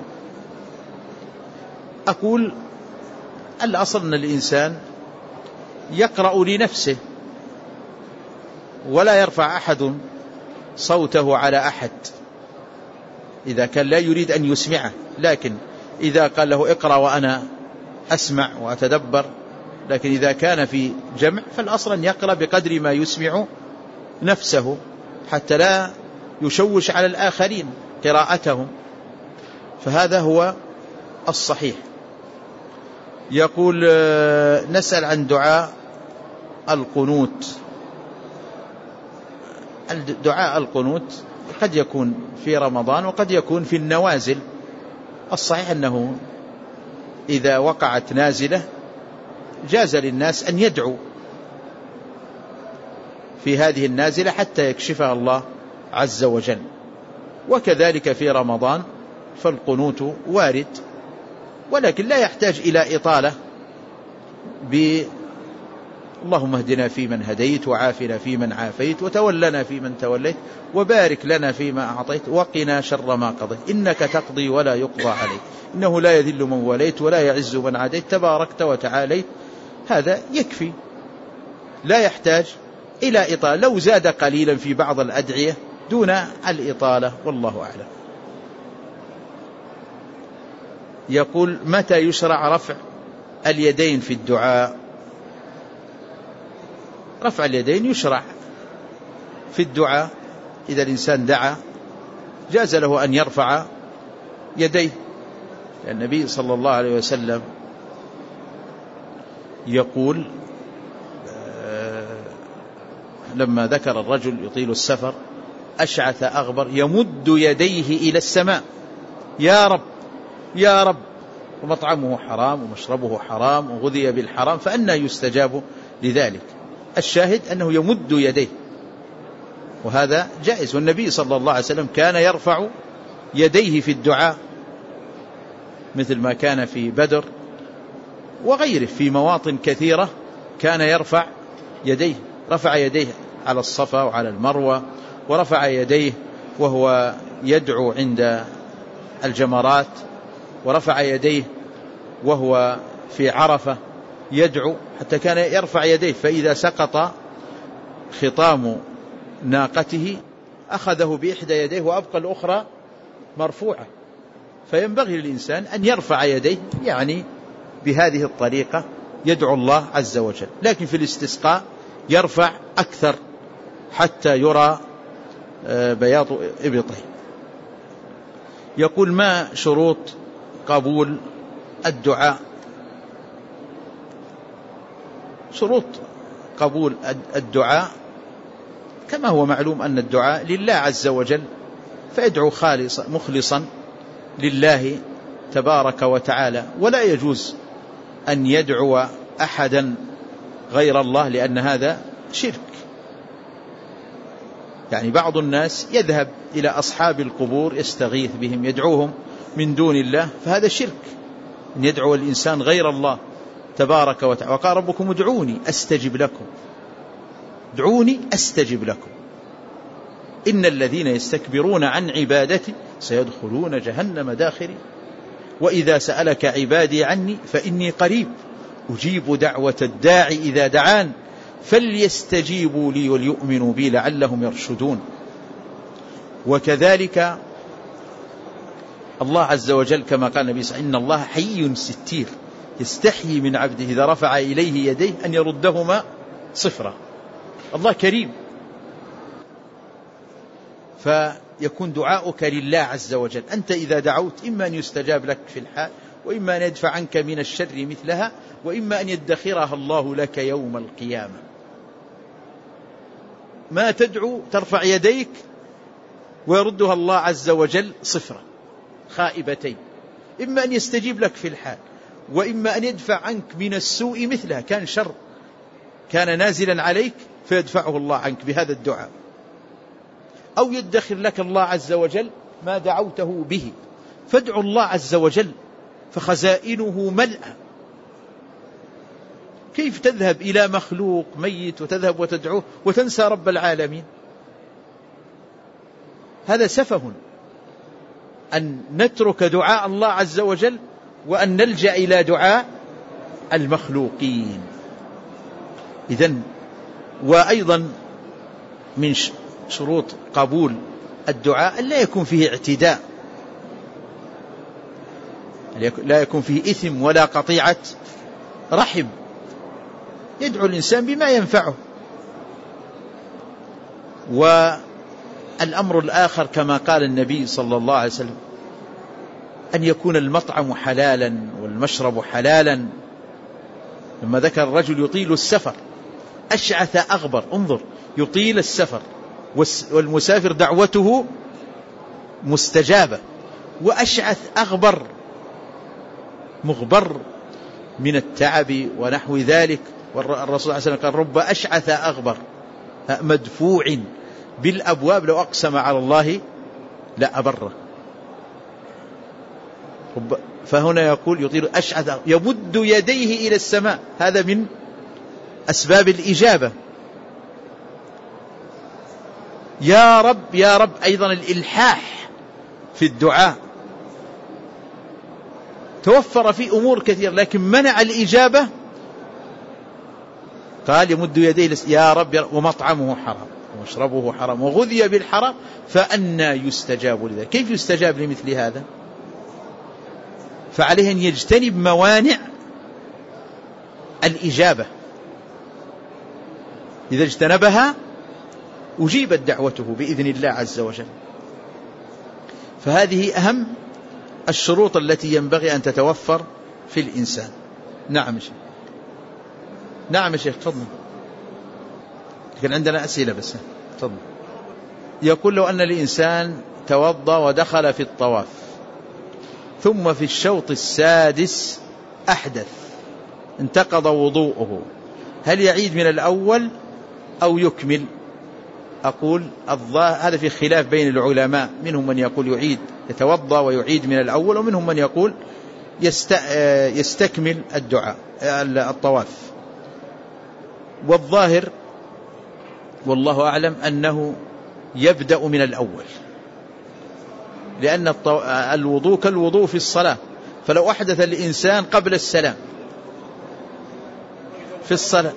أقول: الأصل أن الإنسان يقرأ لنفسه ولا يرفع أحد صوته على أحد إذا كان لا يريد أن يسمعه، لكن إذا قال له اقرأ وأنا أسمع وأتدبر، لكن إذا كان في جمع فالأصل أن يقرأ بقدر ما يسمع نفسه حتى لا يشوش على الآخرين قراءتهم، فهذا هو الصحيح. يقول: نسأل عن دعاء القنوت. دعاء القنوت قد يكون في رمضان وقد يكون في النوازل. الصحيح أنه إذا وقعت نازلة جاز للناس أن يدعوا في هذه النازلة حتى يكشفها الله عز وجل، وكذلك في رمضان فالقنوت وارد، ولكن لا يحتاج إلى إطالة اللهم اهدنا فيمن هديت، وعافنا فيمن عافيت، وتولنا فيمن توليت، وبارك لنا فيما أعطيت، وقنا شر ما قضيت، إنك تقضي ولا يقضى عليك، إنه لا يذل من وليت ولا يعز من عاديت، تباركت وتعاليت. هذا يكفي، لا يحتاج إلى إطالة، لو زاد قليلا في بعض الأدعية دون الإطالة والله أعلم. يقول: متى يشرع رفع اليدين في الدعاء؟ رفع اليدين يشرع في الدعاء، إذا الإنسان دعا جاز له أن يرفع يديه، لأن النبي صلى الله عليه وسلم يقول لما ذكر الرجل يطيل السفر أشعث أغبر يمد يديه إلى السماء: يا رب يا رب، ومطعمه حرام ومشربه حرام وغذي بالحرام فأنى يستجاب لذلك. الشاهد أنه يمد يديه، وهذا جائز، والنبي صلى الله عليه وسلم كان يرفع يديه في الدعاء، مثل ما كان في بدر وغيره في مواطن كثيرة كان يرفع يديه. رفع يديه على الصفا وعلى المروة، ورفع يديه وهو يدعو عند الجمرات، ورفع يديه وهو في عرفة يدعو، حتى كان يرفع يديه فإذا سقط خطام ناقته أخذه بإحدى يديه وأبقى الأخرى مرفوعة. فينبغي للإنسان أن يرفع يديه، يعني بهذه الطريقة يدعو الله عز وجل، لكن في الاستسقاء يرفع أكثر حتى يرى بياض إبطه. يقول: ما شروط قبول الدعاء؟ شروط قبول الدعاء كما هو معلوم أن الدعاء لله عز وجل، فادعو خالصا مخلصا لله تبارك وتعالى، ولا يجوز أن يدعو أحدا غير الله، لأن هذا شرك. يعني بعض الناس يذهب إلى أصحاب القبور يستغيث بهم يدعوهم من دون الله، فهذا شرك أن يدعو الإنسان غير الله تبارك وتعالى. وقال ربكم ادعوني أستجب لكم، ادعوني أستجب لكم، إن الذين يستكبرون عن عبادتي سيدخلون جهنم داخرين. وإذا سألك عبادي عني فإني قريب أجيب دعوة الداعي إذا دعان فليستجيبوا لي وليؤمنوا بي لعلهم يرشدون. وكذلك الله عز وجل كما قال النبي صلى الله عليه وسلم: إن الله حي ستير يستحيي من عبده إذا رفع إليه يديه أن يردهما صفرا. الله كريم، فيكون دعاؤك لله عز وجل. أنت إذا دعوت إما أن يستجاب لك في الحال، وإما أن يدفع عنك من الشر مثلها، وإما أن يدخرها الله لك يوم القيامة. ما تدعو ترفع يديك ويردها الله عز وجل صفرا خائبتين، إما أن يستجيب لك في الحال، وإما أن يدفع عنك من السوء مثلها، كان شر كان نازلا عليك فيدفعه الله عنك بهذا الدعاء، أو يدخر لك الله عز وجل ما دعوته به. فادعوا الله عز وجل فخزائنه ملأى. كيف تذهب إلى مخلوق ميت وتذهب وتدعوه وتنسى رب العالمين؟ هذا سفه أن نترك دعاء الله عز وجل وأن نلجأ إلى دعاء المخلوقين. إذن وأيضا من شروط قبول الدعاء لا يكون فيه اعتداء، لا يكون فيه إثم ولا قطيعة رحم. يدعو الإنسان بما ينفعه. والأمر الآخر كما قال النبي صلى الله عليه وسلم: أن يكون المطعم حلالا والمشرب حلالا. لما ذكر الرجل يطيل السفر أشعث أغبر، انظر، يطيل السفر والمسافر دعوته مستجابة، وأشعث أغبر مغبر من التعب ونحو ذلك. والرسول صلى الله عليه وسلم قال: رب أشعث أغبر مدفوع بالأبواب لو أقسم على الله لأبره. فهنا يقول يطيل أشعث يمد يديه إلى السماء، هذا من أسباب الإجابة. يا رب يا رب، أيضا الإلحاح في الدعاء توفر في أمور كثير لكن منع الإجابة. قال يمد يديه يا رب ومطعمه حرام ومشربه حرام وغذي بالحرام فأنى يستجاب لذلك. كيف يستجاب لمثل هذا؟ فعليه أن يجتنب موانع الإجابة، إذا اجتنبها أجيبت دعوته بإذن الله عز وجل. فهذه أهم الشروط التي ينبغي أن تتوفر في الإنسان. نعم يا شيخ. نعم يا شيخ تفضل، لكن عندنا أسئلة بس تفضل. يقول لو أن الإنسان توضأ ودخل في الطواف ثم في الشوط السادس أحدث انتقض وضوءه، هل يعيد من الأول أو يكمل؟ أقول هذا في خلاف بين العلماء، منهم من يقول يعيد يتوضأ ويعيد من الأول، ومنهم من يقول يستكمل الدعاء الطواف. والظاهر والله أعلم أنه يبدأ من الأول، لأن الوضوء كالوضوء في الصلاة، فلو أحدث الإنسان قبل السلام في الصلاة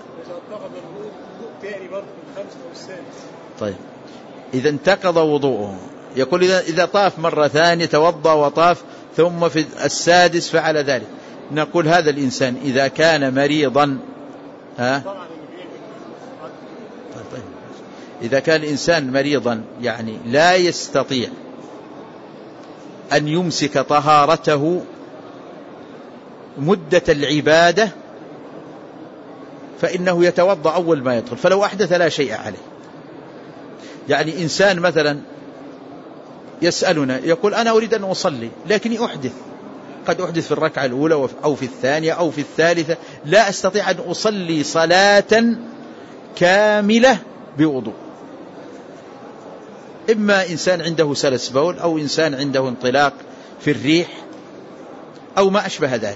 طيب إذا انتقض وضوءه. يقول إذا طاف مرة ثانية توضأ وطاف ثم في السادس فعل ذلك، نقول هذا الإنسان إذا كان مريضا إذا كان الإنسان مريضا يعني لا يستطيع أن يمسك طهارته مدة العبادة فإنه يتوضأ أول ما يدخل، فلو أحدث لا شيء عليه. يعني إنسان مثلا يسألنا يقول أنا أريد أن أصلي لكني أحدث، قد أحدث في الركعة الأولى أو في الثانية أو في الثالثة، لا أستطيع أن أصلي صلاة كاملة بوضوء. إما إنسان عنده سلس بول أو إنسان عنده انطلاق في الريح أو ما أشبه ذلك.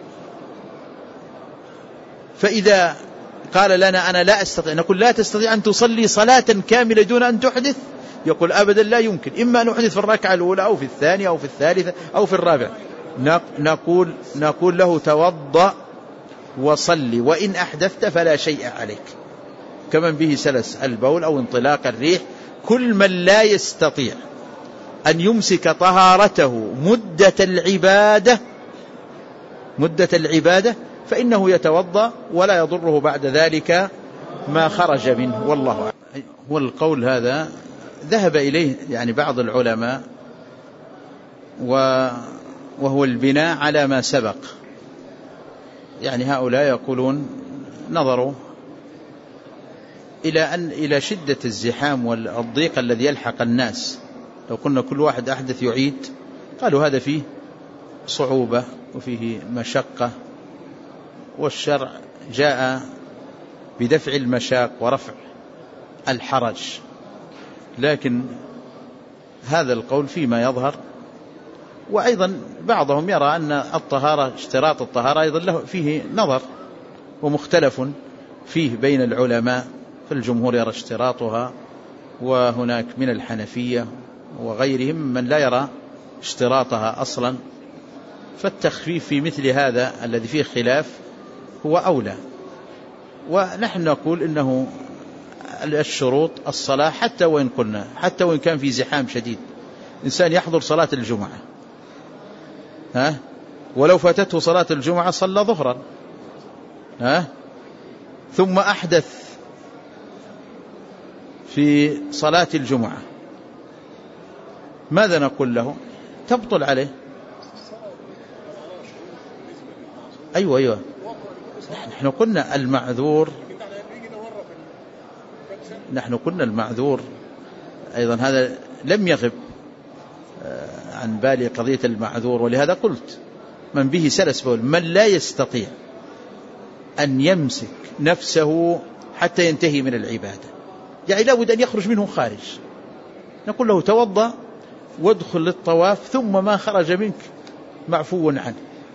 فإذا قال لنا أنا لا أستطيع، نقول لا تستطيع أن تصلي صلاة كاملة دون أن تحدث؟ يقول أبدا لا يمكن، إما أن أحدث في الركعة الأولى أو في الثانية أو في الثالثة أو في الرابعة. نقول له توضأ وصلي، وإن أحدثت فلا شيء عليك، كمن به سلس البول أو انطلاق الريح. كل من لا يستطيع أن يمسك طهارته مدة العبادة فإنه يتوضأ ولا يضره بعد ذلك ما خرج منه، والله أعلم. والقول هذا ذهب إليه يعني بعض العلماء، وهو البناء على ما سبق. يعني هؤلاء يقولون نظروا إلى شدة الزحام والضيق الذي يلحق الناس، لو قلنا كل واحد أحدث يعيد، قالوا هذا فيه صعوبة وفيه مشقة، والشرع جاء بدفع المشاق ورفع الحرج. لكن هذا القول فيما يظهر. وأيضا بعضهم يرى أن الطهارة، اشتراط الطهارة أيضا له فيه نظر ومختلف فيه بين العلماء، فالجمهور يرى اشتراطها، وهناك من الحنفية وغيرهم من لا يرى اشتراطها أصلا، فالتخفيف في مثل هذا الذي فيه خلاف هو أولى. ونحن نقول إنه الشروط الصلاة حتى وإن كان في زحام شديد، إنسان يحضر صلاة الجمعة ولو فاتته صلاة الجمعة صلى ظهرا ثم أحدث في صلاة الجمعة، ماذا نقول له؟ تبطل عليه. أيوة نحن قلنا المعذور أيضا هذا لم يغب عن بالي قضية المعذور، ولهذا قلت من به سلس بول، من لا يستطيع أن يمسك نفسه حتى ينتهي من العبادة، يعني لا بد أن يخرج منه خارج، نقول له توضأ وادخل للطواف، ثم ما خرج منك معفو عنه.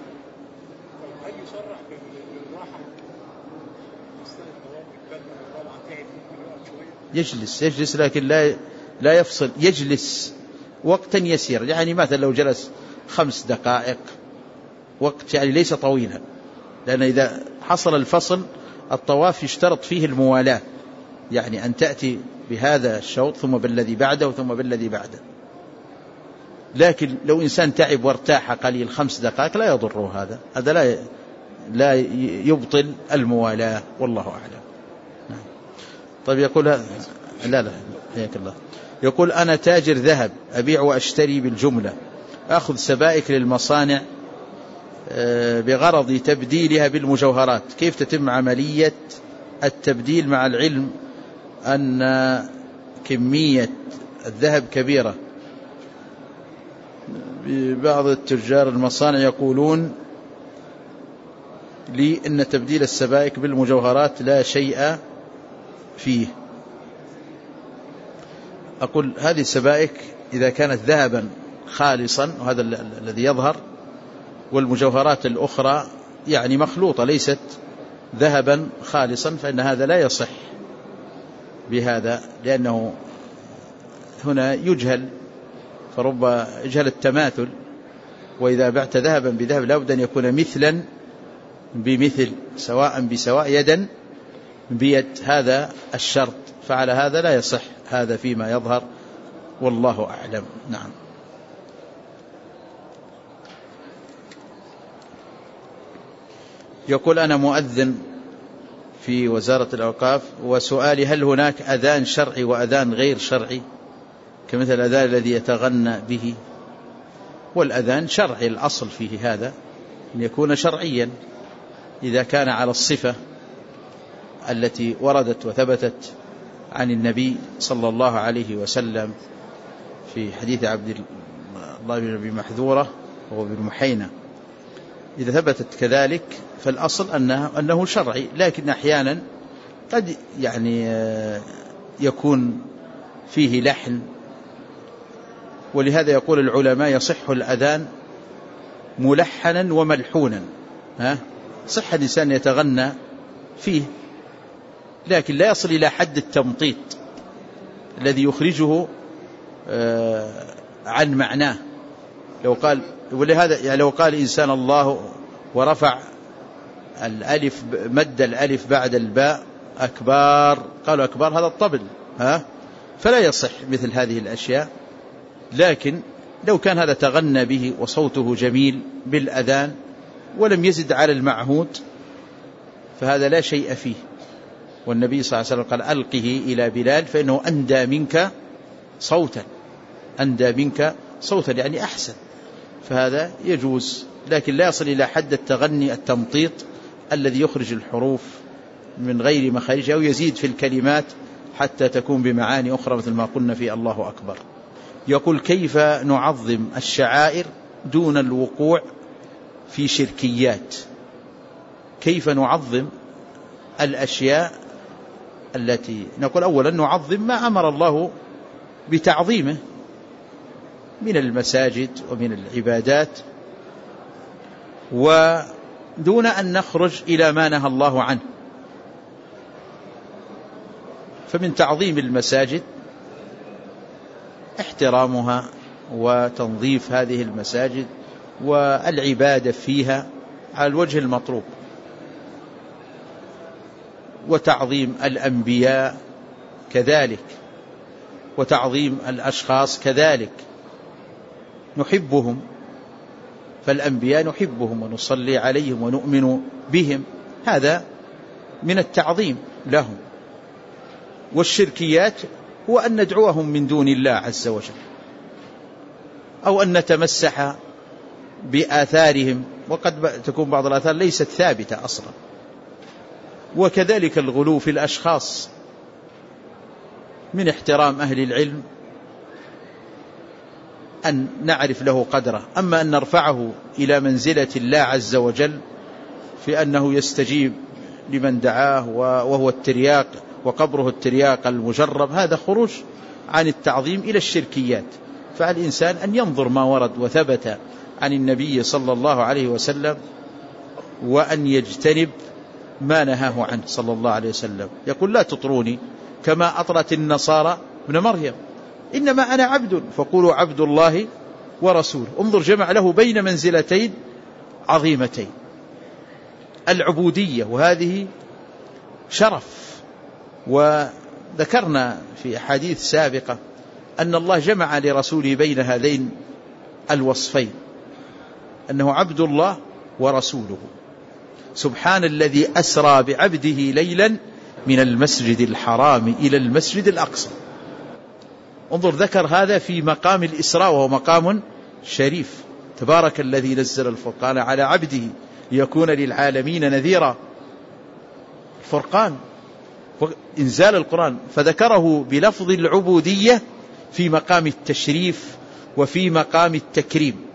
يجلس لكن لا يفصل، يجلس وقتا يسير، يعني مثلا لو جلس 5 دقائق، وقت يعني ليس طويلا، لأن إذا حصل الفصل الطواف يشترط فيه الموالاة، يعني أن تأتي بهذا الشوط ثم بالذي بعده ثم بالذي بعده. لكن لو إنسان تعب وارتاح قليل 5 دقائق لا يضره هذا لا يبطل الموالاة، والله أعلم. طيب يقول لا حياك الله. يقول أنا تاجر ذهب، أبيع وأشتري بالجملة، أخذ سبائك للمصانع بغرض تبديلها بالمجوهرات، كيف تتم عملية التبديل مع العلم أن كمية الذهب كبيرة؟ بعض التجار المصانع يقولون لي إن تبديل السبائك بالمجوهرات لا شيء فيه. أقول هذه السبائك إذا كانت ذهبا خالصا، وهذا الذي يظهر، والمجوهرات الأخرى يعني مخلوطة ليست ذهبا خالصا، فإن هذا لا يصح بهذا، لأنه هنا يجهل، فرب يجهل التماثل. وإذا بعت ذهبا بذهب لا بد أن يكون مثلا بمثل، سواء بسواء، يدا بيد، هذا الشرط، فعلى هذا لا يصح هذا فيما يظهر، والله أعلم. نعم. يقول أنا مؤذن في وزارة الأوقاف، وسؤالي هل هناك أذان شرعي وأذان غير شرعي، كمثل الأذان الذي يتغنى به؟ والأذان شرعي، الأصل فيه هذا أن يكون شرعيا إذا كان على الصفة التي وردت وثبتت عن النبي صلى الله عليه وسلم في حديث عبد الله بن أبي محذورة وهو بن محينة، إذا ثبتت كذلك فالأصل أنه شرعي. لكن أحيانا قد يعني يكون فيه لحن، ولهذا يقول العلماء يصح الأذان ملحنا وملحونا. صح الإنسان يتغنى فيه، لكن لا يصل إلى حد التمطيط الذي يخرجه عن معناه، لو قال، ولهذا يعني لو قال إنسان الله ورفع الألف، مد الألف بعد الباء أكبر، قالوا أكبر هذا الطبل، فلا يصح مثل هذه الأشياء. لكن لو كان هذا تغنى به وصوته جميل بالأذان ولم يزد على المعهود فهذا لا شيء فيه. والنبي صلى الله عليه وسلم قال ألقه إلى بلال فإنه أندى منك صوتا، أندى منك صوتا يعني أحسن، فهذا يجوز، لكن لا يصل إلى حد التغني التمطيط الذي يخرج الحروف من غير مخارجها أو يزيد في الكلمات حتى تكون بمعاني أخرى مثل ما قلنا في الله أكبر. يقول كيف نعظم الشعائر دون الوقوع في شركيات؟ كيف نعظم الأشياء التي نقول أولا نعظم ما أمر الله بتعظيمه من المساجد ومن العبادات، ودون أن نخرج إلى ما نهى الله عنه. فمن تعظيم المساجد احترامها وتنظيف هذه المساجد والعبادة فيها على الوجه المطلوب، وتعظيم الأنبياء كذلك، وتعظيم الأشخاص كذلك، نحبهم، فالأنبياء نحبهم ونصلي عليهم ونؤمن بهم، هذا من التعظيم لهم. والشركيات هو أن ندعوهم من دون الله عز وجل، أو أن نتمسح بآثارهم، وقد تكون بعض الآثار ليست ثابتة أصلا. وكذلك الغلو في الأشخاص من احترام أهل العلم أن نعرف له قدره، أما أن نرفعه إلى منزلة الله عز وجل في أنه يستجيب لمن دعاه وهو الترياق وقبره الترياق المجرب، هذا خروج عن التعظيم إلى الشركيات. فالإنسان أن ينظر ما ورد وثبت عن النبي صلى الله عليه وسلم، وأن يجتنب ما نهاه عنه صلى الله عليه وسلم. يقول لا تطروني كما أطرت النصارى ابن مريم، إنما أنا عبد فقولوا عبد الله ورسوله. انظر، جمع له بين منزلتين عظيمتين، العبودية، وهذه شرف. وذكرنا في أحاديث سابقة أن الله جمع لرسوله بين هذين الوصفين، أنه عبد الله ورسوله. سبحان الذي أسرى بعبده ليلا من المسجد الحرام إلى المسجد الأقصى. انظر، ذكر هذا في مقام الإسراء وهو مقام شريف. تبارك الذي نزل الفرقان على عبده ليكون للعالمين نذيرا. الفرقان إنزال القرآن، فذكره بلفظ العبودية في مقام التشريف وفي مقام التكريم.